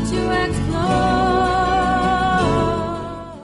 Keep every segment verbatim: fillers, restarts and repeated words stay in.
to explore.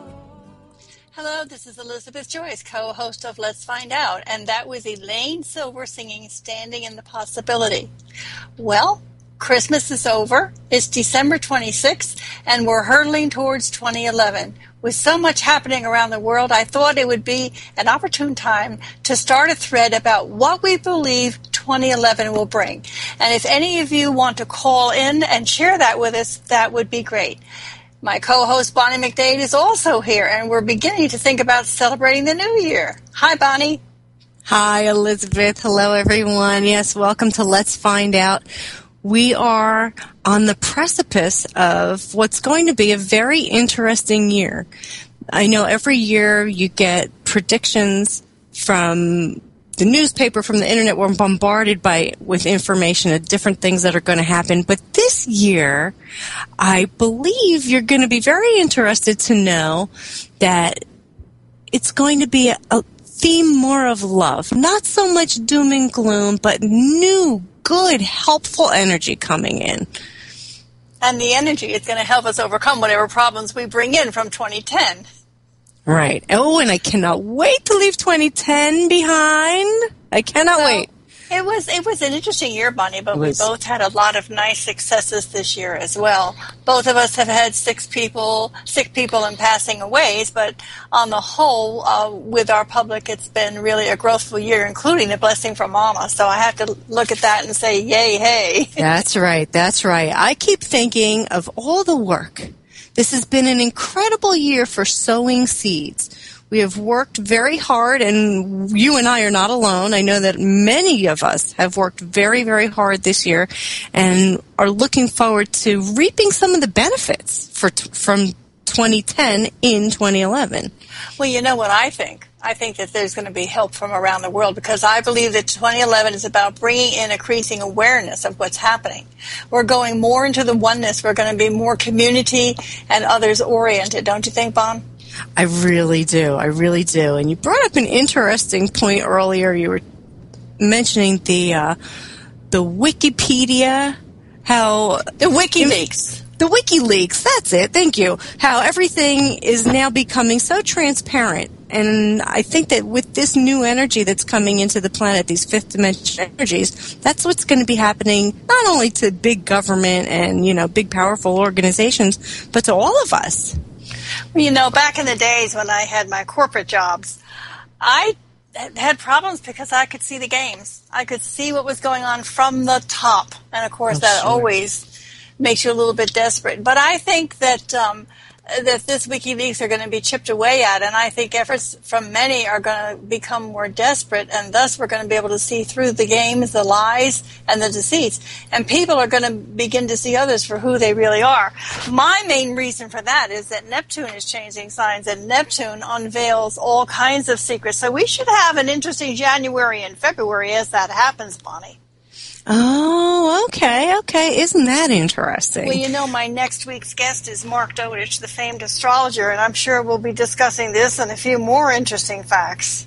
Hello, this is Elizabeth Joyce, co-host of Let's Find Out, and that was Elaine Silver singing Standing in the Possibility. Well, Christmas is over. It's December twenty-sixth, and we're hurtling towards twenty eleven. With so much happening around the world, I thought it would be an opportune time to start a thread about what we believe twenty eleven will bring. And if any of you want to call in and share that with us, that would be great. My co-host Bonnie McDade is also here, and we're beginning to think about celebrating the new year. Hi, Bonnie. Hi, Elizabeth. Hello, everyone. Yes, welcome to Let's Find Out. We are on the precipice of what's going to be a very interesting year. I know every year you get predictions from the newspaper, from the internet. We're bombarded by with information of different things that are going to happen. But this year, I believe you're going to be very interested to know that it's going to be a, a theme more of love. Not so much doom and gloom, but new, good, helpful energy coming in. And the energy is going to help us overcome whatever problems we bring in from twenty ten. Right. Oh, and I cannot wait to leave twenty ten behind. I cannot so, wait. It was it was an interesting year, Bonnie, but we both had a lot of nice successes this year as well. Both of us have had six people, sick people and passing aways, but on the whole, uh, with our public, it's been really a growthful year, including a blessing from Mama. So I have to look at that and say, yay, hey. That's right. That's right. I keep thinking of all the work. This has been an incredible year for sowing seeds. We have worked very hard, and you and I are not alone. I know that many of us have worked very, very hard this year and are looking forward to reaping some of the benefits for t- from twenty ten in twenty eleven. Well, you know what I think? I think that there's going to be help from around the world, because I believe that twenty eleven is about bringing in increasing awareness of what's happening. We're going more into the oneness. We're going to be more community and others-oriented, don't you think, Bon? I really do. I really do. And you brought up an interesting point earlier. You were mentioning the uh, the Wikipedia, how the WikiLeaks. The WikiLeaks, that's it. Thank you. How everything is now becoming so transparent. And I think that with this new energy that's coming into the planet, these fifth dimension energies, that's what's going to be happening not only to big government and, you know, big powerful organizations, but to all of us. Well, you know, back in the days when I had my corporate jobs, I had problems because I could see the games. I could see what was going on from the top. And, of course, oh, that sure. always makes you a little bit desperate. But I think that um, that this WikiLeaks are going to be chipped away at, and I think efforts from many are going to become more desperate, and thus we're going to be able to see through the games, the lies, and the deceits. And people are going to begin to see others for who they really are. My main reason for that is that Neptune is changing signs, and Neptune unveils all kinds of secrets. So we should have an interesting January and February as that happens, Bonnie. Oh, okay, okay. Isn't that interesting? Well, you know, my next week's guest is Mark Dodich, the famed astrologer, and I'm sure we'll be discussing this and a few more interesting facts.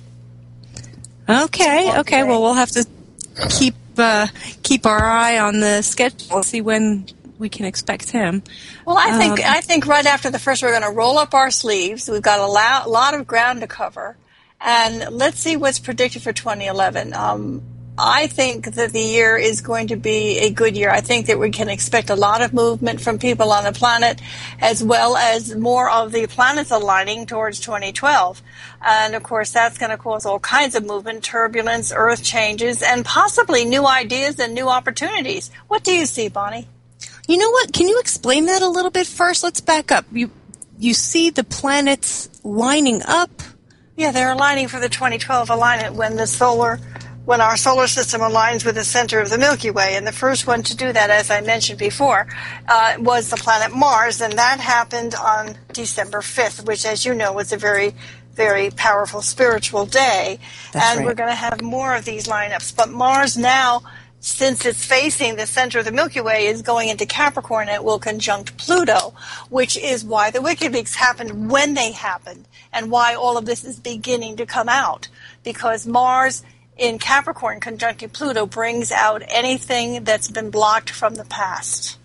Okay, okay. Well, we'll have to keep uh, keep our eye on the schedule and see when we can expect him. Well, I think um, I think right after the first, we're going to roll up our sleeves. We've got a lot, lot of ground to cover, and let's see what's predicted for twenty eleven. Um, I think that the year is going to be a good year. I think that we can expect a lot of movement from people on the planet, as well as more of the planets aligning towards twenty twelve. And, of course, that's going to cause all kinds of movement, turbulence, earth changes, and possibly new ideas and new opportunities. What do you see, Bonnie? You know what? Can you explain that a little bit first? Let's back up. You, you see the planets lining up? Yeah, they're aligning for the twenty twelve alignment when the solar... when our solar system aligns with the center of the Milky Way. And the first one to do that, as I mentioned before, uh, was the planet Mars, and that happened on December fifth, which, as you know, was a very, very powerful spiritual day. That's and right. We're going to have more of these lineups. But Mars now, since it's facing the center of the Milky Way, is going into Capricorn, and it will conjunct Pluto, which is why the WikiLeaks happened when they happened, and why all of this is beginning to come out. Because Mars in Capricorn conjuncting Pluto brings out anything that's been blocked from the past.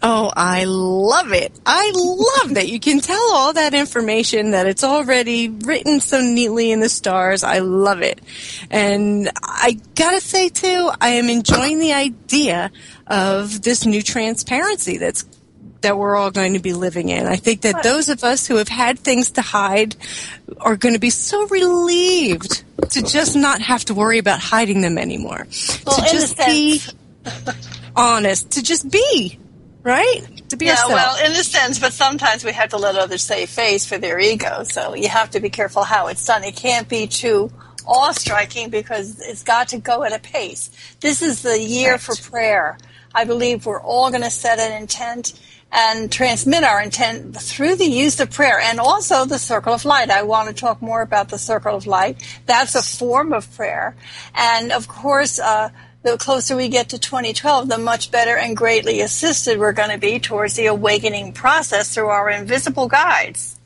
Oh, I love it. I love that you can tell all that information, that it's already written so neatly in the stars. I love it. And I gotta say, too, I am enjoying the idea of this new transparency that's that we're all going to be living in. I think that those of us who have had things to hide are going to be so relieved to just not have to worry about hiding them anymore. Well, to just be honest, to just be, right? To be yeah, ourselves. well, in a sense, but sometimes we have to let others save face for their ego, so you have to be careful how it's done. It can't be too awe-striking because it's got to go at a pace. This is the year right. for prayer. I believe we're all going to set an intent and transmit our intent through the use of prayer, and also the circle of light. I want to talk more about the circle of light. That's a form of prayer. And, of course, uh, the closer we get to twenty twelve, the much better and greatly assisted we're going to be towards the awakening process through our invisible guides.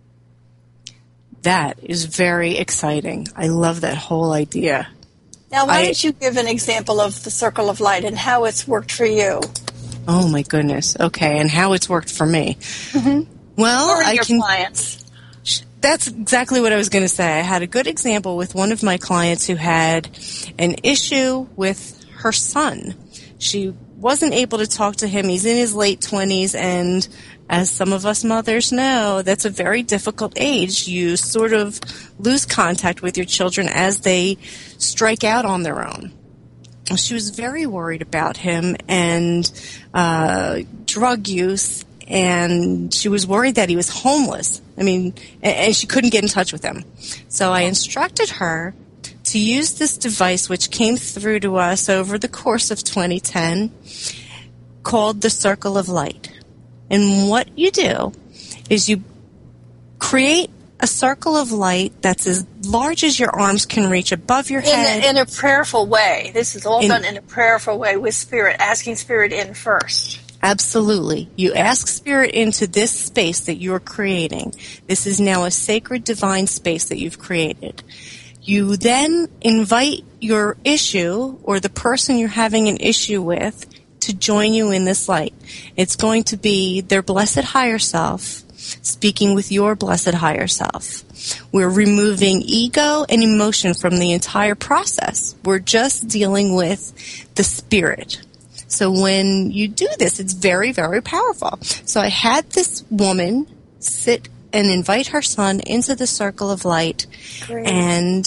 That is very exciting. I love that whole idea. Now, why I, don't you give an example of the circle of light and how it's worked for you? Oh, my goodness. Okay, and how it's worked for me. Mm-hmm. Well, or I your can. clients. That's exactly what I was going to say. I had a good example with one of my clients who had an issue with her son. She wasn't able to talk to him. He's in his late twenties, and as some of us mothers know, that's a very difficult age. You sort of lose contact with your children as they strike out on their own. She was very worried about him and uh, drug use, and she was worried that he was homeless. I mean, and, and she couldn't get in touch with him. So I instructed her to use this device, which came through to us over the course of twenty ten, called the Circle of Light. And what you do is you create a circle of light that's as large as your arms can reach above your head. In a, in a prayerful way. This is all in, done in a prayerful way with Spirit, asking Spirit in first. Absolutely. You ask Spirit into this space that you're creating. This is now a sacred divine space that you've created. You then invite your issue or the person you're having an issue with to join you in this light. It's going to be their blessed higher self speaking with your blessed higher self. We're removing ego and emotion from the entire process. We're just dealing with the spirit. So when you do this, it's very, very powerful. So I had this woman sit and invite her son into the circle of light. Great. And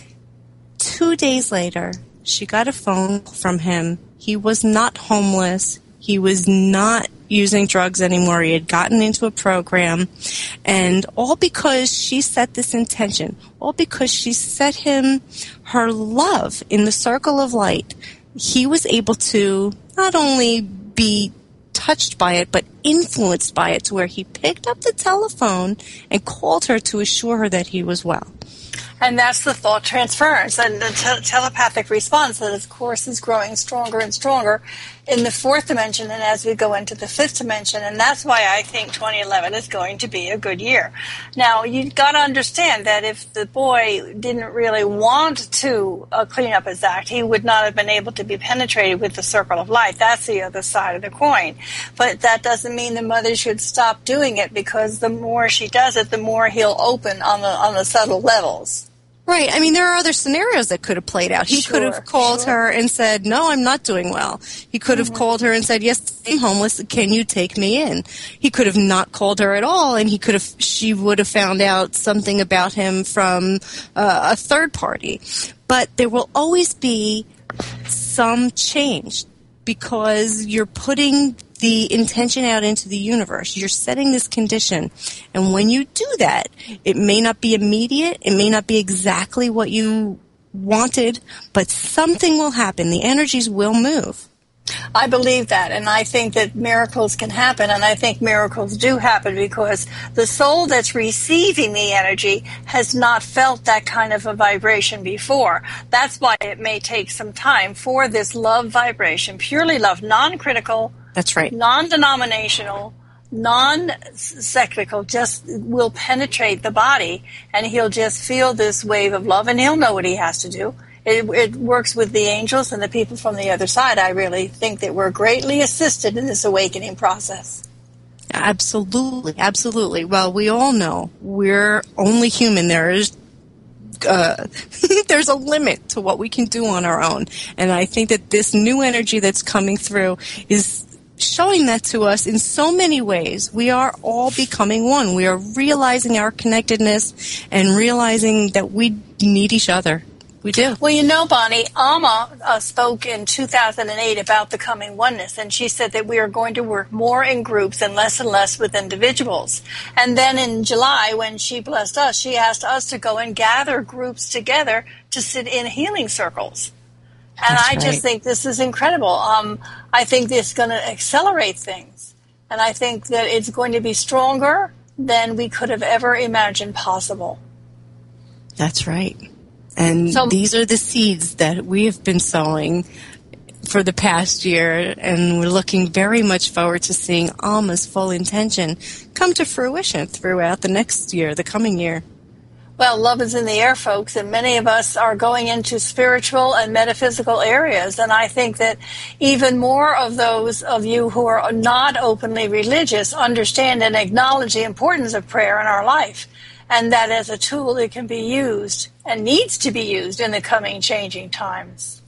two days later, she got a phone from him. He was not homeless. He was not using drugs anymore. He had gotten into a program. And all because she set this intention, all because she set him her love in the circle of light, he was able to not only be touched by it, but influenced by it to where he picked up the telephone and called her to assure her that he was well. And that's the thought transference and the te- telepathic response that, of course, is growing stronger and stronger in the fourth dimension and as we go into the fifth dimension. And that's why I think twenty eleven is going to be a good year. Now, you've got to understand that if the boy didn't really want to uh, clean up his act, he would not have been able to be penetrated with the circle of light. That's the other side of the coin. But that doesn't mean the mother should stop doing it, because the more she does it, the more he'll open on the on the subtle levels. Right. I mean, there are other scenarios that could have played out. He Sure, could have called sure. her and said, no, I'm not doing well. He could have Mm-hmm. called her and said, yes, I'm homeless. Can you take me in? He could have not called her at all, and he could have, she would have found out something about him from uh, a third party. But there will always be some change because you're putting the intention out into the universe. You're setting this condition. And when you do that, it may not be immediate. It may not be exactly what you wanted, but something will happen. The energies will move. I believe that, and I think that miracles can happen, and I think miracles do happen because the soul that's receiving the energy has not felt that kind of a vibration before. That's why it may take some time for this love vibration, purely love, non-critical, That's right. non-denominational, non-cyclical, just will penetrate the body, and he'll just feel this wave of love, and he'll know what he has to do. it, it works with the angels and the people from the other side. I really think that we're greatly assisted in this awakening process. Absolutely, absolutely. Well, we all know we're only human. There is uh, there's a limit to what we can do on our own, and I think that this new energy that's coming through is showing that to us in so many ways. We are all becoming one. We are realizing our connectedness and realizing that we need each other. We do. Well, you know, Bonnie, Alma uh, spoke in two thousand eight about becoming oneness, and she said that we are going to work more in groups and less and less with individuals. And then in July, when she blessed us, she asked us to go and gather groups together to sit in healing circles. And That's I right. just think this is incredible. Um, I think this is going to accelerate things. And I think that it's going to be stronger than we could have ever imagined possible. That's right. And So- these are the seeds that we have been sowing for the past year, and we're looking very much forward to seeing Alma's full intention come to fruition throughout the next year, the coming year. Well, love is in the air, folks, and many of us are going into spiritual and metaphysical areas, and I think that even more of those of you who are not openly religious understand and acknowledge the importance of prayer in our life, and that as a tool it can be used and needs to be used in the coming changing times.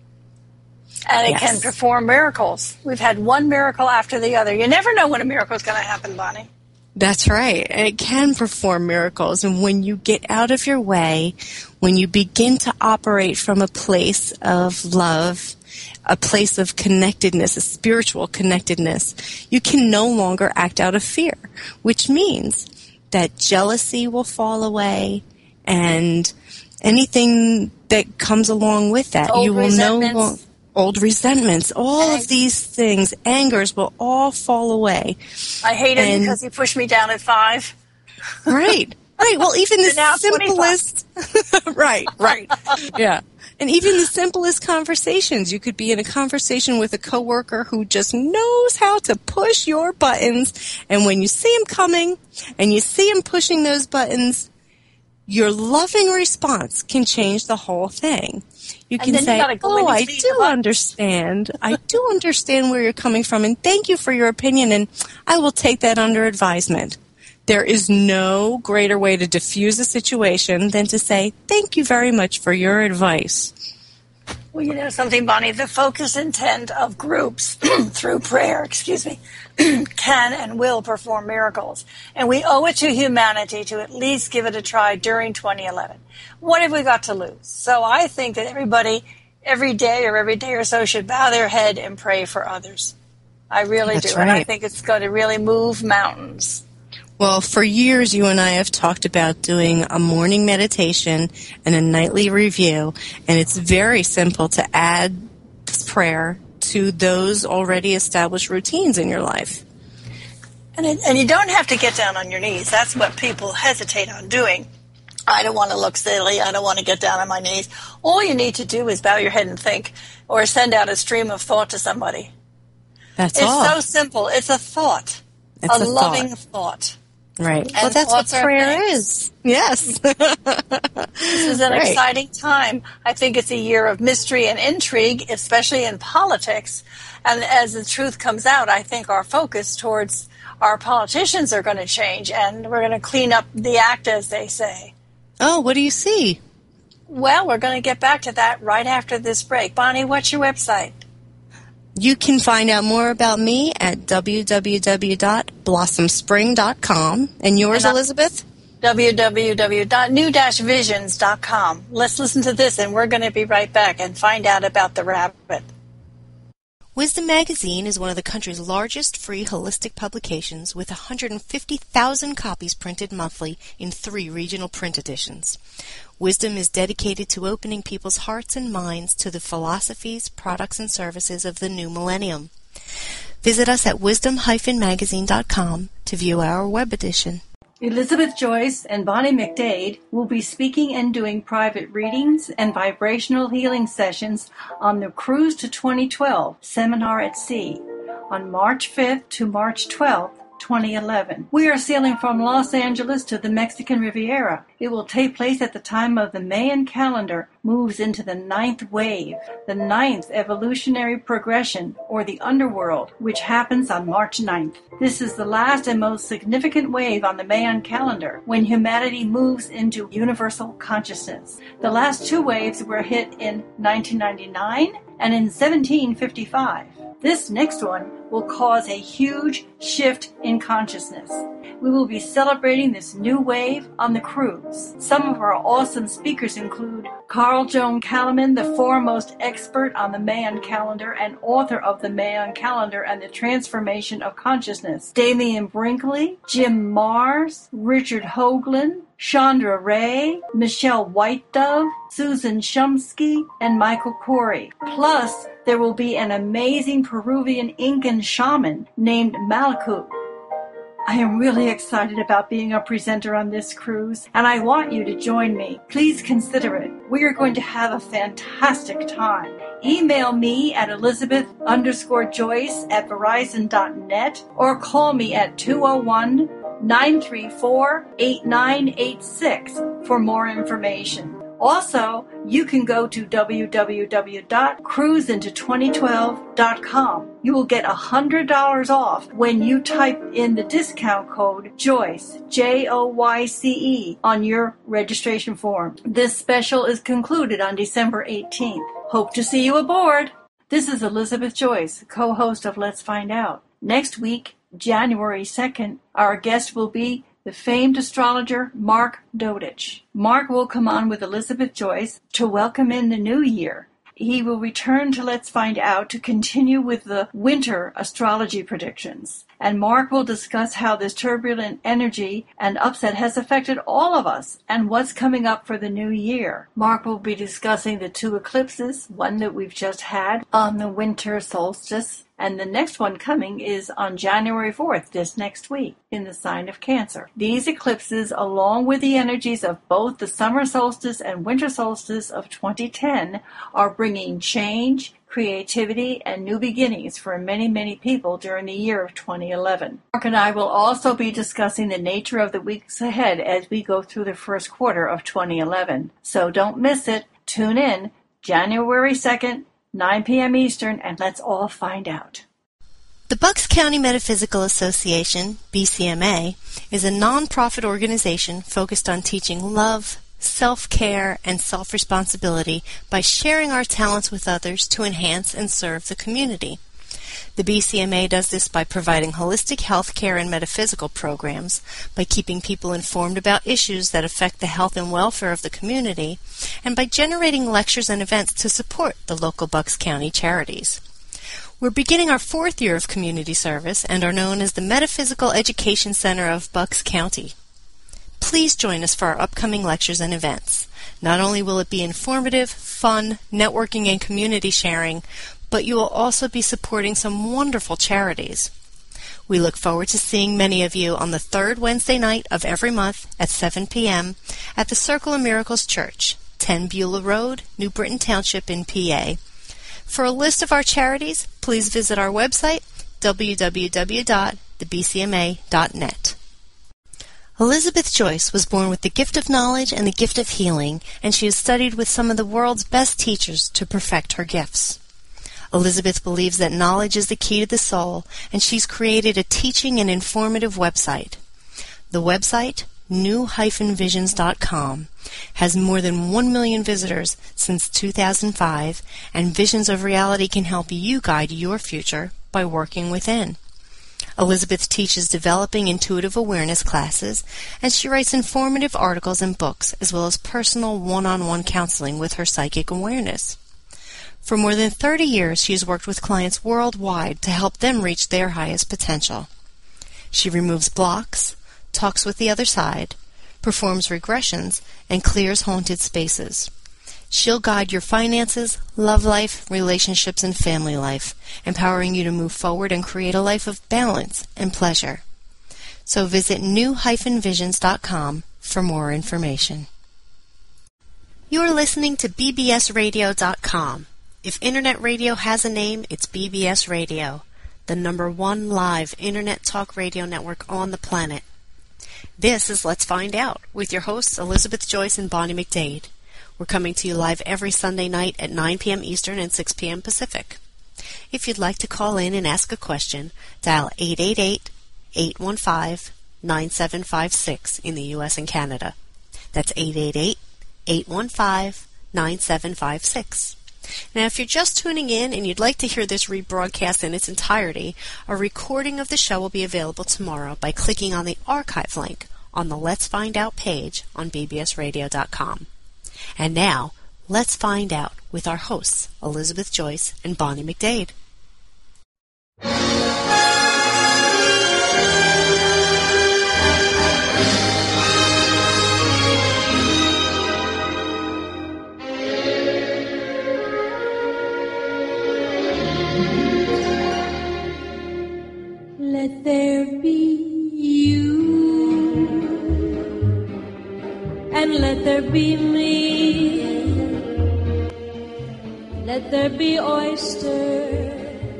And it Yes. can perform miracles. We've had one miracle after the other. You never know when a miracle is going to happen, Bonnie. That's right. And it can perform miracles. And when you get out of your way, when you begin to operate from a place of love, a place of connectedness, a spiritual connectedness, you can no longer act out of fear, which means that jealousy will fall away and anything that comes along with that. Old you will no resentments. longer... Old resentments, all Ang- of these things, angers will all fall away. I hate him And- because he pushed me down at five. Right, right. Well, even the Now simplest, right, right, yeah. And even the simplest conversations, you could be in a conversation with a coworker who just knows how to push your buttons, and when you see him coming and you see him pushing those buttons, your loving response can change the whole thing. You And can then you say, gotta go in oh, and I speak do about- understand. I do understand where you're coming from, and thank you for your opinion, and I will take that under advisement. There is no greater way to diffuse a situation than to say, thank you very much for your advice. Well, you know something, Bonnie, the focused intent of groups through prayer, excuse me, can and will perform miracles. And we owe it to humanity to at least give it a try during twenty eleven. What have we got to lose? So I think that everybody, every day or every day or so, should bow their head and pray for others. I really That's do. And I right. think it's going to really move mountains. Well, for years, you and I have talked about doing a morning meditation and a nightly review, and it's very simple to add this prayer to those already established routines in your life. And, it, and you don't have to get down on your knees. That's what people hesitate on doing. I don't want to look silly. I don't want to get down on my knees. All you need to do is bow your head and think, or send out a stream of thought to somebody. That's It's all. so simple. It's a thought, It's a, a loving thought. thought. Right. And Well, that's what thoughts are prayer things. is. Yes. This is an Right. exciting time. I think it's a year of mystery and intrigue, especially in politics. And as the truth comes out, I think our focus towards our politicians are going to change, and we're going to clean up the act, as they say. Oh, what do you see? Well, we're going to get back to that right after this break. Bonnie, what's your website? You can find out more about me at w w w dot blossom spring dot com. And yours, And I- Elizabeth? w w w dot new dash visions dot com. Let's listen to this, and we're going to be right back and find out about the rabbit. Wisdom Magazine is one of the country's largest free holistic publications with one hundred fifty thousand copies printed monthly in three regional print editions. Wisdom is dedicated to opening people's hearts and minds to the philosophies, products, and services of the new millennium. Visit us at wisdom dash magazine dot com to view our web edition. Elizabeth Joyce and Bonnie McDade will be speaking and doing private readings and vibrational healing sessions on the Cruise to twenty twelve Seminar at Sea on March fifth to March twelfth, twenty eleven. We are sailing from Los Angeles to the Mexican Riviera. It will take place at the time of the Mayan calendar, moves into the ninth wave, the ninth evolutionary progression, or the underworld, which happens on March ninth. This is the last and most significant wave on the Mayan calendar when humanity moves into universal consciousness. The last two waves were hit in nineteen ninety-nine and in seventeen fifty-five. This next one will cause a huge shift in consciousness. We will be celebrating this new wave on the cruise. Some of our awesome speakers include Carl Joan Kalaman, the foremost expert on the Mayan calendar and author of the Mayan calendar and the transformation of consciousness, Damian Brinkley, Jim Mars, Richard Hoagland, Chandra Ray, Michelle Whitedove, Susan Shumsky, and Michael Corey. Plus, there will be an amazing Peruvian Incan shaman named Malakut. I am really excited about being a presenter on this cruise, and I want you to join me. Please consider it. We are going to have a fantastic time. Email me at Elizabeth underscore Joyce at Verizon dot net or call me at two oh one, nine three four, eight nine eight six for more information. Also, you can go to w w w dot cruise into twenty twelve dot com. You will get one hundred dollars off when you type in the discount code JOYCE, J O Y C E, on your registration form. This special is concluded on December eighteenth. Hope to see you aboard. This is Elizabeth Joyce, co-host of Let's Find Out. Next week, January second, our guest will be the famed astrologer Mark Dodich. Mark will come on with Elizabeth Joyce to welcome in the new year. He will return to Let's Find Out to continue with the winter astrology predictions. And Mark will discuss how this turbulent energy and upset has affected all of us and what's coming up for the new year. Mark will be discussing the two eclipses, one that we've just had on the winter solstice, and the next one coming is on January fourth, this next week, in the sign of Cancer. These eclipses, along with the energies of both the summer solstice and winter solstice of twenty ten, are bringing change, creativity, and new beginnings for many, many people during the year of twenty eleven. Mark and I will also be discussing the nature of the weeks ahead as we go through the first quarter of twenty eleven. So don't miss it. Tune in January second, nine p.m. Eastern, and let's all find out. The Bucks County Metaphysical Association, B C M A, is a non-profit organization focused on teaching love, self-care, and self-responsibility by sharing our talents with others to enhance and serve the community. The B C M A does this by providing holistic health care and metaphysical programs, by keeping people informed about issues that affect the health and welfare of the community, and by generating lectures and events to support the local Bucks County charities. We're beginning our fourth year of community service and are known as the Metaphysical Education Center of Bucks County. Please join us for our upcoming lectures and events. Not only will it be informative, fun, networking, and community sharing, but you will also be supporting some wonderful charities. We look forward to seeing many of you on the third Wednesday night of every month at seven p.m. at the Circle of Miracles Church, ten Beulah Road, New Britain Township in P A. For a list of our charities, please visit our website, w w w dot the b c m a dot net. Elizabeth Joyce was born with the gift of knowledge and the gift of healing, and she has studied with some of the world's best teachers to perfect her gifts. Elizabeth believes that knowledge is the key to the soul, and she's created a teaching and informative website. The website, new dash visions dot com, has more than one million visitors since two thousand five, and Visions of Reality can help you guide your future by working within. Elizabeth teaches developing intuitive awareness classes, and she writes informative articles and books, as well as personal one-on-one counseling with her psychic awareness. For more than thirty years, she has worked with clients worldwide to help them reach their highest potential. She removes blocks, talks with the other side, performs regressions, and clears haunted spaces. She'll guide your finances, love life, relationships, and family life, empowering you to move forward and create a life of balance and pleasure. So visit new dash visions dot com for more information. You're listening to b b s radio dot com. If Internet radio has a name, it's B B S Radio, the number one live Internet talk radio network on the planet. This is Let's Find Out with your hosts Elizabeth Joyce and Bonnie McDade. We're coming to you live every Sunday night at nine p.m. Eastern and six p.m. Pacific. If you'd like to call in and ask a question, dial eight eight eight, eight one five, nine seven five six in the U S and Canada. That's eight eight eight, eight one five, nine seven five six. Now, if you're just tuning in and you'd like to hear this rebroadcast in its entirety, a recording of the show will be available tomorrow by clicking on the archive link on the Let's Find Out page on b b s radio dot com. And now, let's find out with our hosts, Elizabeth Joyce and Bonnie McDade. Let there be you, and let there be me. Let there be oysters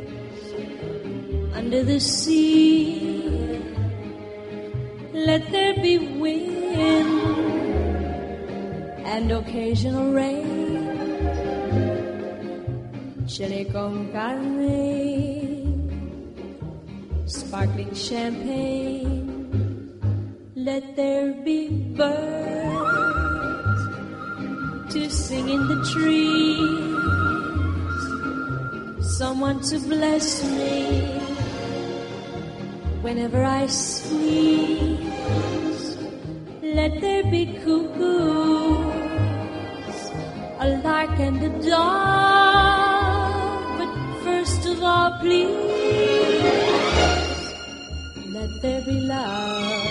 under the sea. Let there be wind and occasional rain. Chili con carne, sparkling champagne. Let there be birds to sing in the trees. Someone to bless me whenever I sneeze. Let there be cuckoos, a lark and a dove. But first of all, please, let there be love.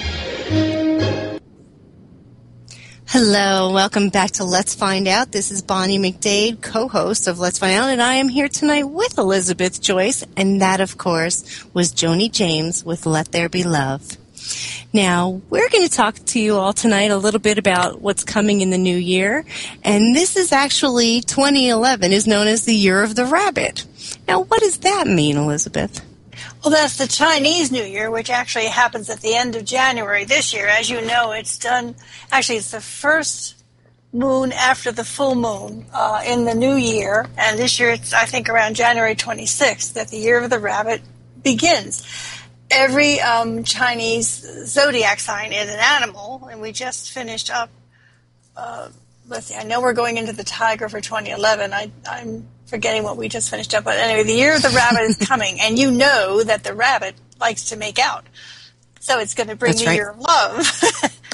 Hello, welcome back to Let's Find Out. This is Bonnie McDade, co-host of Let's Find Out, and I am here tonight with Elizabeth Joyce, and that, of course, was Joni James with Let There Be Love. Now, we're going to talk to you all tonight a little bit about what's coming in the new year, and this is actually, twenty eleven is known as the Year of the Rabbit. Now, what does that mean, Elizabeth? Well, that's the Chinese New Year, which actually happens at the end of January this year. As you know, it's done, actually it's the first moon after the full moon uh, in the new year. And this year it's, I think, around January twenty-sixth that the Year of the Rabbit begins. Every um, Chinese zodiac sign is an animal, and we just finished up, uh, let's see, I know we're going into the tiger for twenty eleven. I, I'm forgetting what we just finished up. But anyway, the Year of the Rabbit is coming, and you know that the rabbit likes to make out. So it's going to bring That's the right. Year of Love.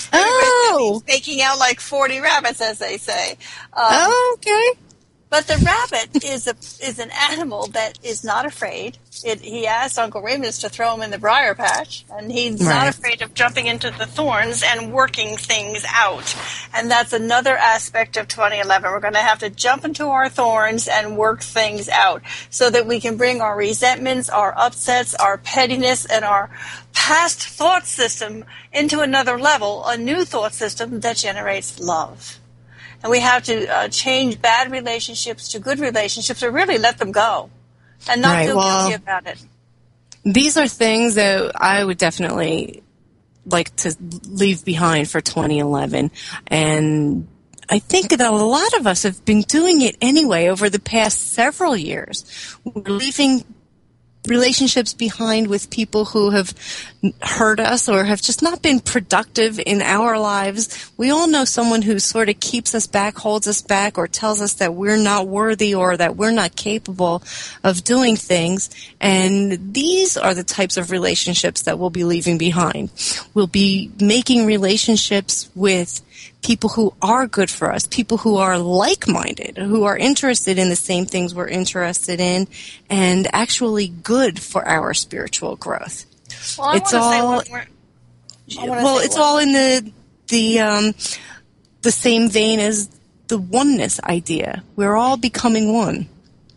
Oh! Making out like forty rabbits, as they say. Um, Oh, okay. But the rabbit is a is an animal that is not afraid. It, he asked Uncle Remus to throw him in the briar patch, and he's Right. not afraid of jumping into the thorns and working things out. And that's another aspect of twenty eleven. We're going to have to jump into our thorns and work things out so that we can bring our resentments, our upsets, our pettiness, and our past thought system into another level, a new thought system that generates love. And we have to uh, change bad relationships to good relationships, or really let them go and not Right, feel well, guilty about it. These are things that I would definitely like to leave behind for twenty eleven. And I think that a lot of us have been doing it anyway over the past several years. We're leaving relationships behind with people who have hurt us or have just not been productive in our lives. We all know someone who sort of keeps us back, holds us back, or tells us that we're not worthy or that we're not capable of doing things. And these are the types of relationships that we'll be leaving behind. We'll be making relationships with people who are good for us, people who are like-minded, who are interested in the same things we're interested in, and actually good for our spiritual growth. Well, I It's want to say all- one more. I wanna Well, say it's one- all in the the um, the same vein as the oneness idea. We're all becoming one.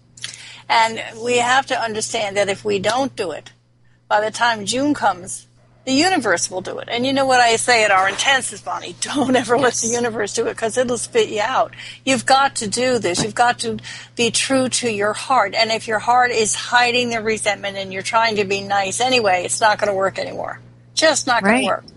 And we have to understand that if we don't do it, by the time June comes, the universe will do it. And you know what I say at our intensives, Bonnie? Don't ever let the universe do it, because it'll spit you out. You've got to do this. You've got to be true to your heart. And if your heart is hiding the resentment and you're trying to be nice anyway, it's not going to work anymore. Just not going Right. to work.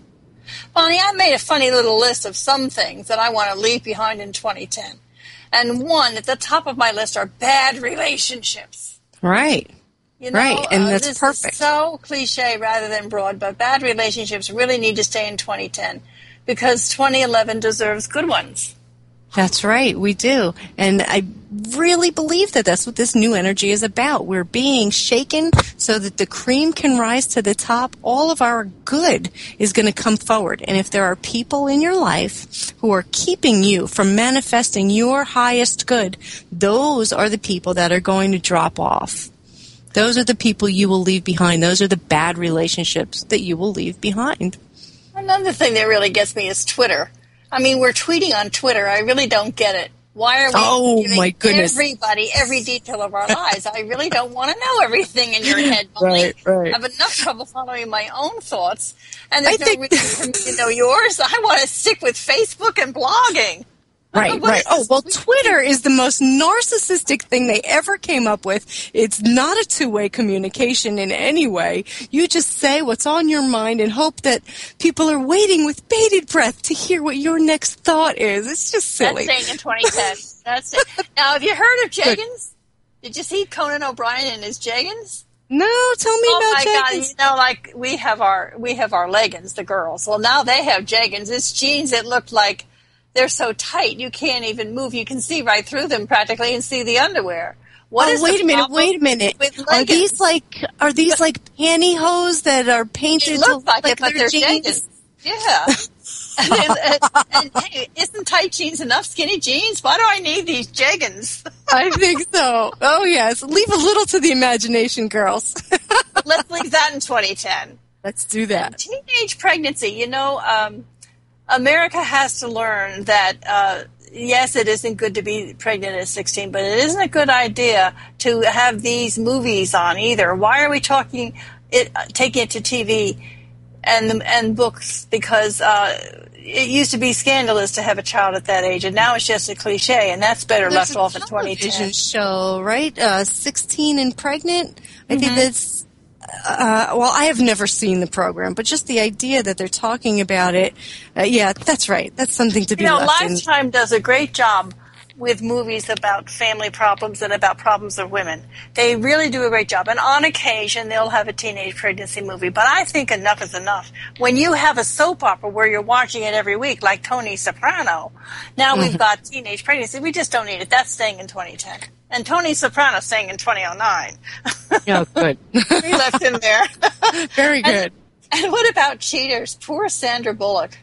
Bonnie, I made a funny little list of some things that I want to leave behind in twenty ten. And one at the top of my list are bad relationships. Right. You know, right, and uh, that's this perfect. Is so cliche rather than broad, but bad relationships really need to stay in twenty ten because twenty eleven deserves good ones. That's right, we do. And I really believe that that's what this new energy is about. We're being shaken so that the cream can rise to the top. All of our good is going to come forward. And if there are people in your life who are keeping you from manifesting your highest good, those are the people that are going to drop off. Those are the people you will leave behind. Those are the bad relationships that you will leave behind. Another thing that really gets me is Twitter. I mean, we're tweeting on Twitter. I really don't get it. Why are we oh, giving my goodness. everybody every detail of our lives? I really don't want to know everything in your head. Right, right. I have enough trouble following my own thoughts. And there's I no think reason for me to know yours. I want to stick with Facebook and blogging. Right, What right. is Oh, this well, weird Twitter is the most narcissistic thing they ever came up with. It's not a two-way communication in any way. You just say what's on your mind and hope that people are waiting with bated breath to hear what your next thought is. It's just silly. That's staying in twenty ten. That's it. Now, have you heard of Jaggins? Did you see Conan O'Brien and his Jaggins? No, tell me Oh about my God! Jenkins. You know, like we have our we have our leggings, the girls. Well, now they have Jaggins. It's jeans that look like they're so tight you can't even move. You can see right through them practically and see the underwear. What oh, is wait the a minute! problem Wait a minute! with Are leggings? these like are these like pantyhose that are painted They look to like, like it, but they're they're jeans? jeans. Yeah. and, and, and, and hey, isn't tight jeans enough? Skinny jeans? Why do I need these jeggings? I think so. Oh yes, leave a little to the imagination, girls. Let's leave that in twenty ten. Let's do that. Teenage pregnancy. You know, um, America has to learn that, uh, yes, it isn't good to be pregnant at sixteen, but it isn't a good idea to have these movies on either. Why are we talking it, uh, taking it to T V and and books? Because uh, it used to be scandalous to have a child at that age, and now it's just a cliche, and that's better There's left a off in twenty ten. television show, right? Uh, sixteen and pregnant. I think Mhm. that's. Uh, well, I have never seen the program, but just the idea that they're talking about it, uh, yeah, that's right. That's something to be You know, left in. Lifetime does a great job with movies about family problems and about problems of women. They really do a great job. And on occasion, they'll have a teenage pregnancy movie. But I think enough is enough. When you have a soap opera where you're watching it every week, like Tony Soprano, now we've got teenage pregnancy. We just don't need it. That's staying in twenty ten. And Tony Soprano staying in twenty oh nine. Oh, good. We left him there. Very good. And, and what about cheaters? Poor Sandra Bullock.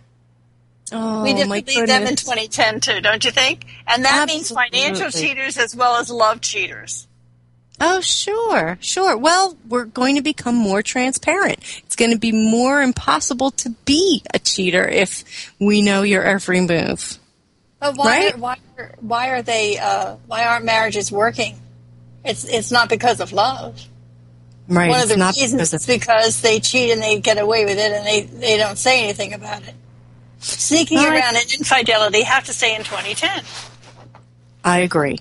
Oh, We just my leave goodness. them in twenty ten too, don't you think? And that means Absolutely. financial cheaters as well as love cheaters. Oh, sure, sure. Well, we're going to become more transparent. It's going to be more impossible to be a cheater if we know your every move. But why? Right? Are, why? Are, why are they? Uh, why aren't marriages working? It's it's not because of love. Right. One of it's the not reasons because is of- because they cheat and they get away with it, and they, they don't say anything about it. Sneaking No, I- around and infidelity have to stay in twenty ten. I agree.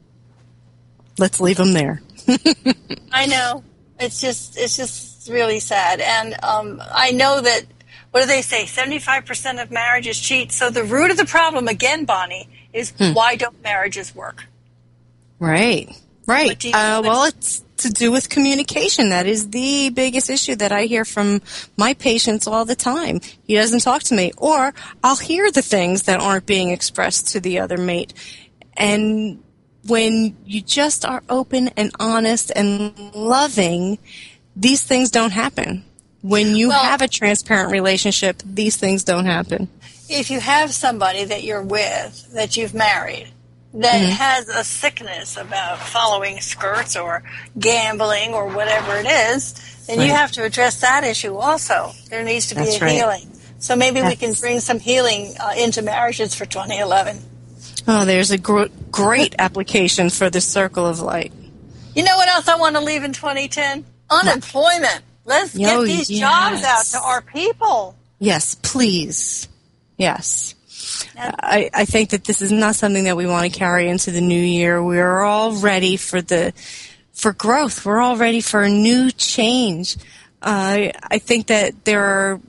Let's leave them there. I know. It's just it's just really sad. And um, I know that, what do they say, seventy-five percent of marriages cheat. So the root of the problem, again, Bonnie, is Hmm. why don't marriages work? Right. Right. What do you- Uh, well, it's to do with communication. That is the biggest issue that I hear from my patients all the time. He doesn't talk to me, or I'll hear the things that aren't being expressed to the other mate. And when you just are open and honest and loving, these things don't happen. When you Well- have a transparent relationship, these things don't happen. If you have somebody that you're with, that you've married, that Mm-hmm. has a sickness about following skirts or gambling or whatever it is, then you Right. have to address that issue also. There needs to be That's a right. healing. So maybe we can That's- bring some healing uh, into marriages for twenty eleven. Oh, there's a gr- great application for the circle of light. You know what else I want to leave in twenty ten? Unemployment. Let's get Oh, these jobs out yes. to our people. Yes, please. Yes. Now- I, I think that this is not something that we want to carry into the new year. We're all ready for the for growth. We're all ready for a new change. Uh, I think that there are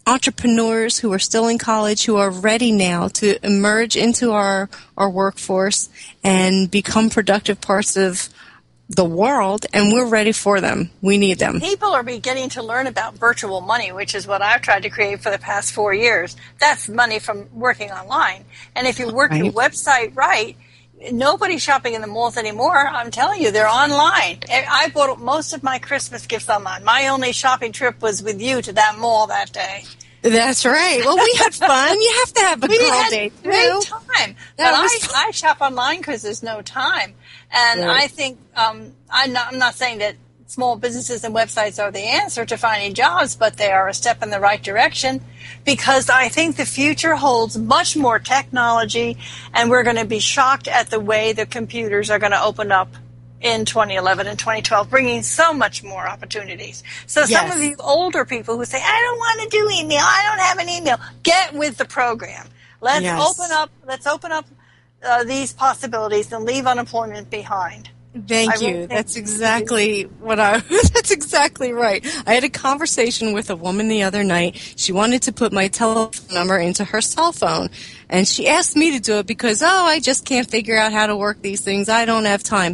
entrepreneurs who are still in college who are ready now to emerge into our, our workforce and become productive parts of the world, and we're ready for them. We need them. People are beginning to learn about virtual money, which is what I've tried to create for the past four years. That's money from working online. And if you work right. your website right, nobody's shopping in the malls anymore. I'm telling you, they're online. I bought most of my Christmas gifts online. My only shopping trip was with you to that mall that day. That's right. Well, we had fun. You have to have a we girl had day, too. Great time. That but was I, I shop online because there's no time. And right. I think, um, I'm not, I'm not saying that small businesses and websites are the answer to finding jobs, but they are a step in the right direction, because I think the future holds much more technology, and we're going to be shocked at the way the computers are going to open up in twenty eleven and twenty twelve, bringing so much more opportunities. So yes. some of you older people who say, I don't want to do email, I don't have an email, get with the program. Let's yes. open up, let's open up uh, these possibilities and leave unemployment behind. Thank I you. really That's exactly what I, that's exactly right. I had a conversation with a woman the other night. She wanted to put my telephone number into her cell phone, and she asked me to do it because, oh, I just can't figure out how to work these things. I don't have time.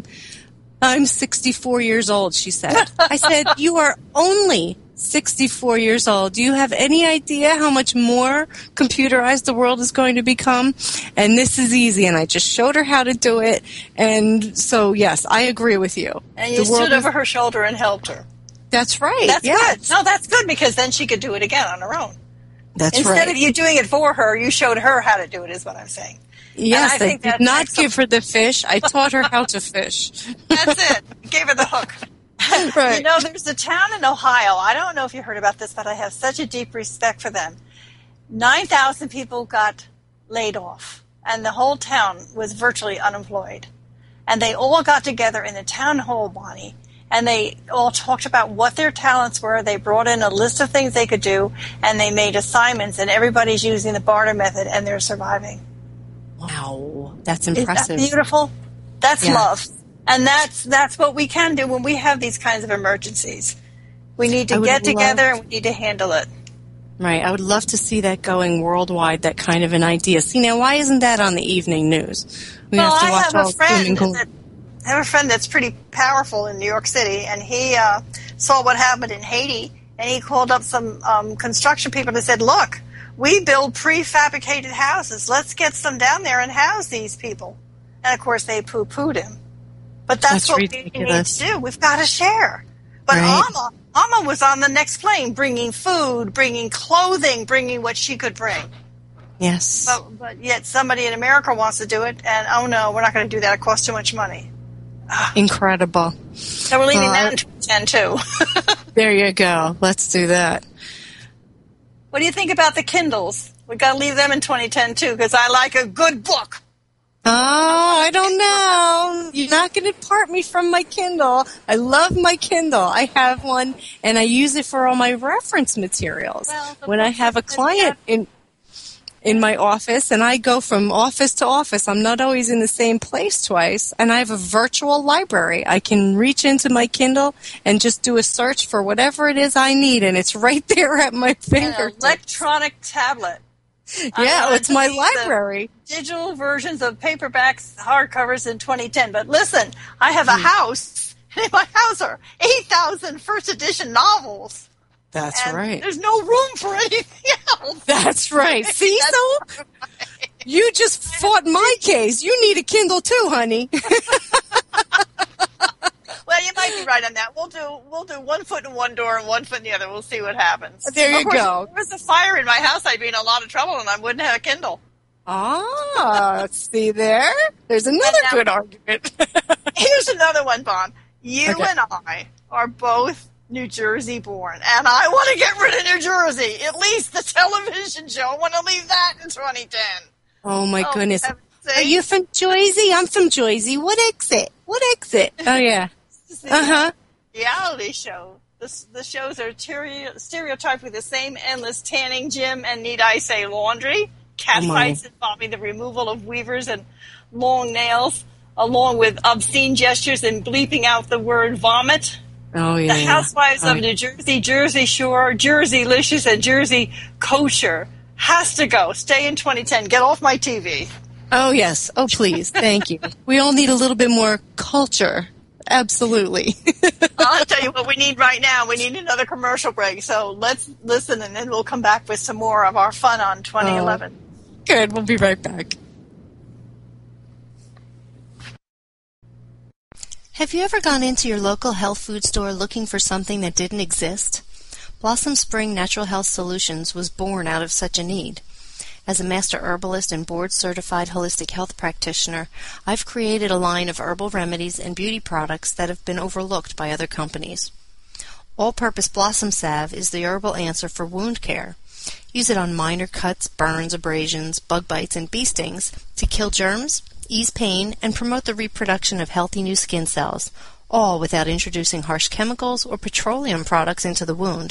I'm sixty-four years old, she said. I said, you are only sixty-four years old. Do you have any idea how much more computerized the world is going to become? And this is easy. And I just showed her how to do it. And so, yes, I agree with you. And you the world stood is- over her shoulder and helped her. That's right. That's yes. good. No, that's good, because then she could do it again on her own. That's Instead right. of you doing it for her, you showed her how to do it, is what I'm saying. Yes, I, I, think did not give her the fish. I taught her how to fish. That's it. Gave her the hook. Right. You know, there's a town in Ohio. I don't know if you heard about this, but I have such a deep respect for them. nine thousand people got laid off, and the whole town was virtually unemployed. And they all got together in the town hall, Bonnie, and they all talked about what their talents were. They brought in a list of things they could do, and they made assignments, and everybody's using the barter method, and they're surviving. Wow, that's impressive. Isn't that beautiful? That's yeah. love. And that's that's what we can do when we have these kinds of emergencies. We need to get together love, and we need to handle it. Right. I would love to see that going worldwide, that kind of an idea. See, now, why isn't that on the evening news? We well, have to I watch have all a friend Go- that, I have a friend that's pretty powerful in New York City, and he uh, saw what happened in Haiti, and he called up some um, construction people and said, look, we build prefabricated houses. Let's get some down there and house these people. And, of course, they poo-pooed him. But that's, that's what ridiculous. we need to do. We've got to share. But right. Alma, Alma was on the next plane, bringing food, bringing clothing, bringing what she could bring. Yes. But, but yet somebody in America wants to do it, and, oh, no, we're not going to do that. It costs too much money. Incredible. So we're leaving uh, that in twenty ten, too. There you go. Let's do that. What do you think about the Kindles? We've got to leave them in twenty ten, too, because I like a good book. Oh, I don't know. You're not going to part me from my Kindle. I love my Kindle. I have one, and I use it for all my reference materials. Well, when I have a client in in my office, and I go from office to office, I'm not always in the same place twice, and I have a virtual library. I can reach into my Kindle and just do a search for whatever it is I need, and it's right there at my fingertips. An electronic tablet. Yeah, it's my library. Digital versions of paperbacks, hardcovers in twenty ten. But listen, I have a house, and in my house are eight thousand first edition novels. That's and right. There's no room for anything else. That's right. See, That's so right. You just fought my case. You need a Kindle too, honey. Well, you might be right on that. We'll do we'll do one foot in one door and one foot in the other. We'll see what happens. There you of course, go. If there was a fire in my house, I'd be in a lot of trouble, and I wouldn't have a Kindle. Ah, see there? There's another now, good argument. Here's another one, Bon. You okay. and I are both New Jersey born, and I want to get rid of New Jersey. At least the television show. I want to leave that in twenty ten. Oh, my oh, goodness. Are you from Jersey? I'm from Jersey. What exit? What exit? Oh, yeah. Uh-huh. Reality show. The, the shows are stereotyped with the same endless tanning gym and, need I say, laundry. Cat oh fights involving the removal of weavers and long nails, along with obscene gestures and bleeping out the word vomit. Oh, yeah. The Housewives oh, of New Jersey, Jersey Shore, Jersey Licious, and Jersey Kosher has to go. Stay in twenty ten. Get off my T V. Oh, yes. Oh, please. Thank you. We all need a little bit more culture. Absolutely. I'll tell you what we need right now. We need another commercial break. So let's listen, and then we'll come back with some more of our fun on twenty eleven. Oh, good. We'll be right back. Have you ever gone into your local health food store looking for something that didn't exist? Blossom Spring Natural Health Solutions was born out of such a need. As a master herbalist and board-certified holistic health practitioner, I've created a line of herbal remedies and beauty products that have been overlooked by other companies. All-Purpose Blossom Salve is the herbal answer for wound care. Use it on minor cuts, burns, abrasions, bug bites, and bee stings to kill germs, ease pain, and promote the reproduction of healthy new skin cells, all without introducing harsh chemicals or petroleum products into the wound.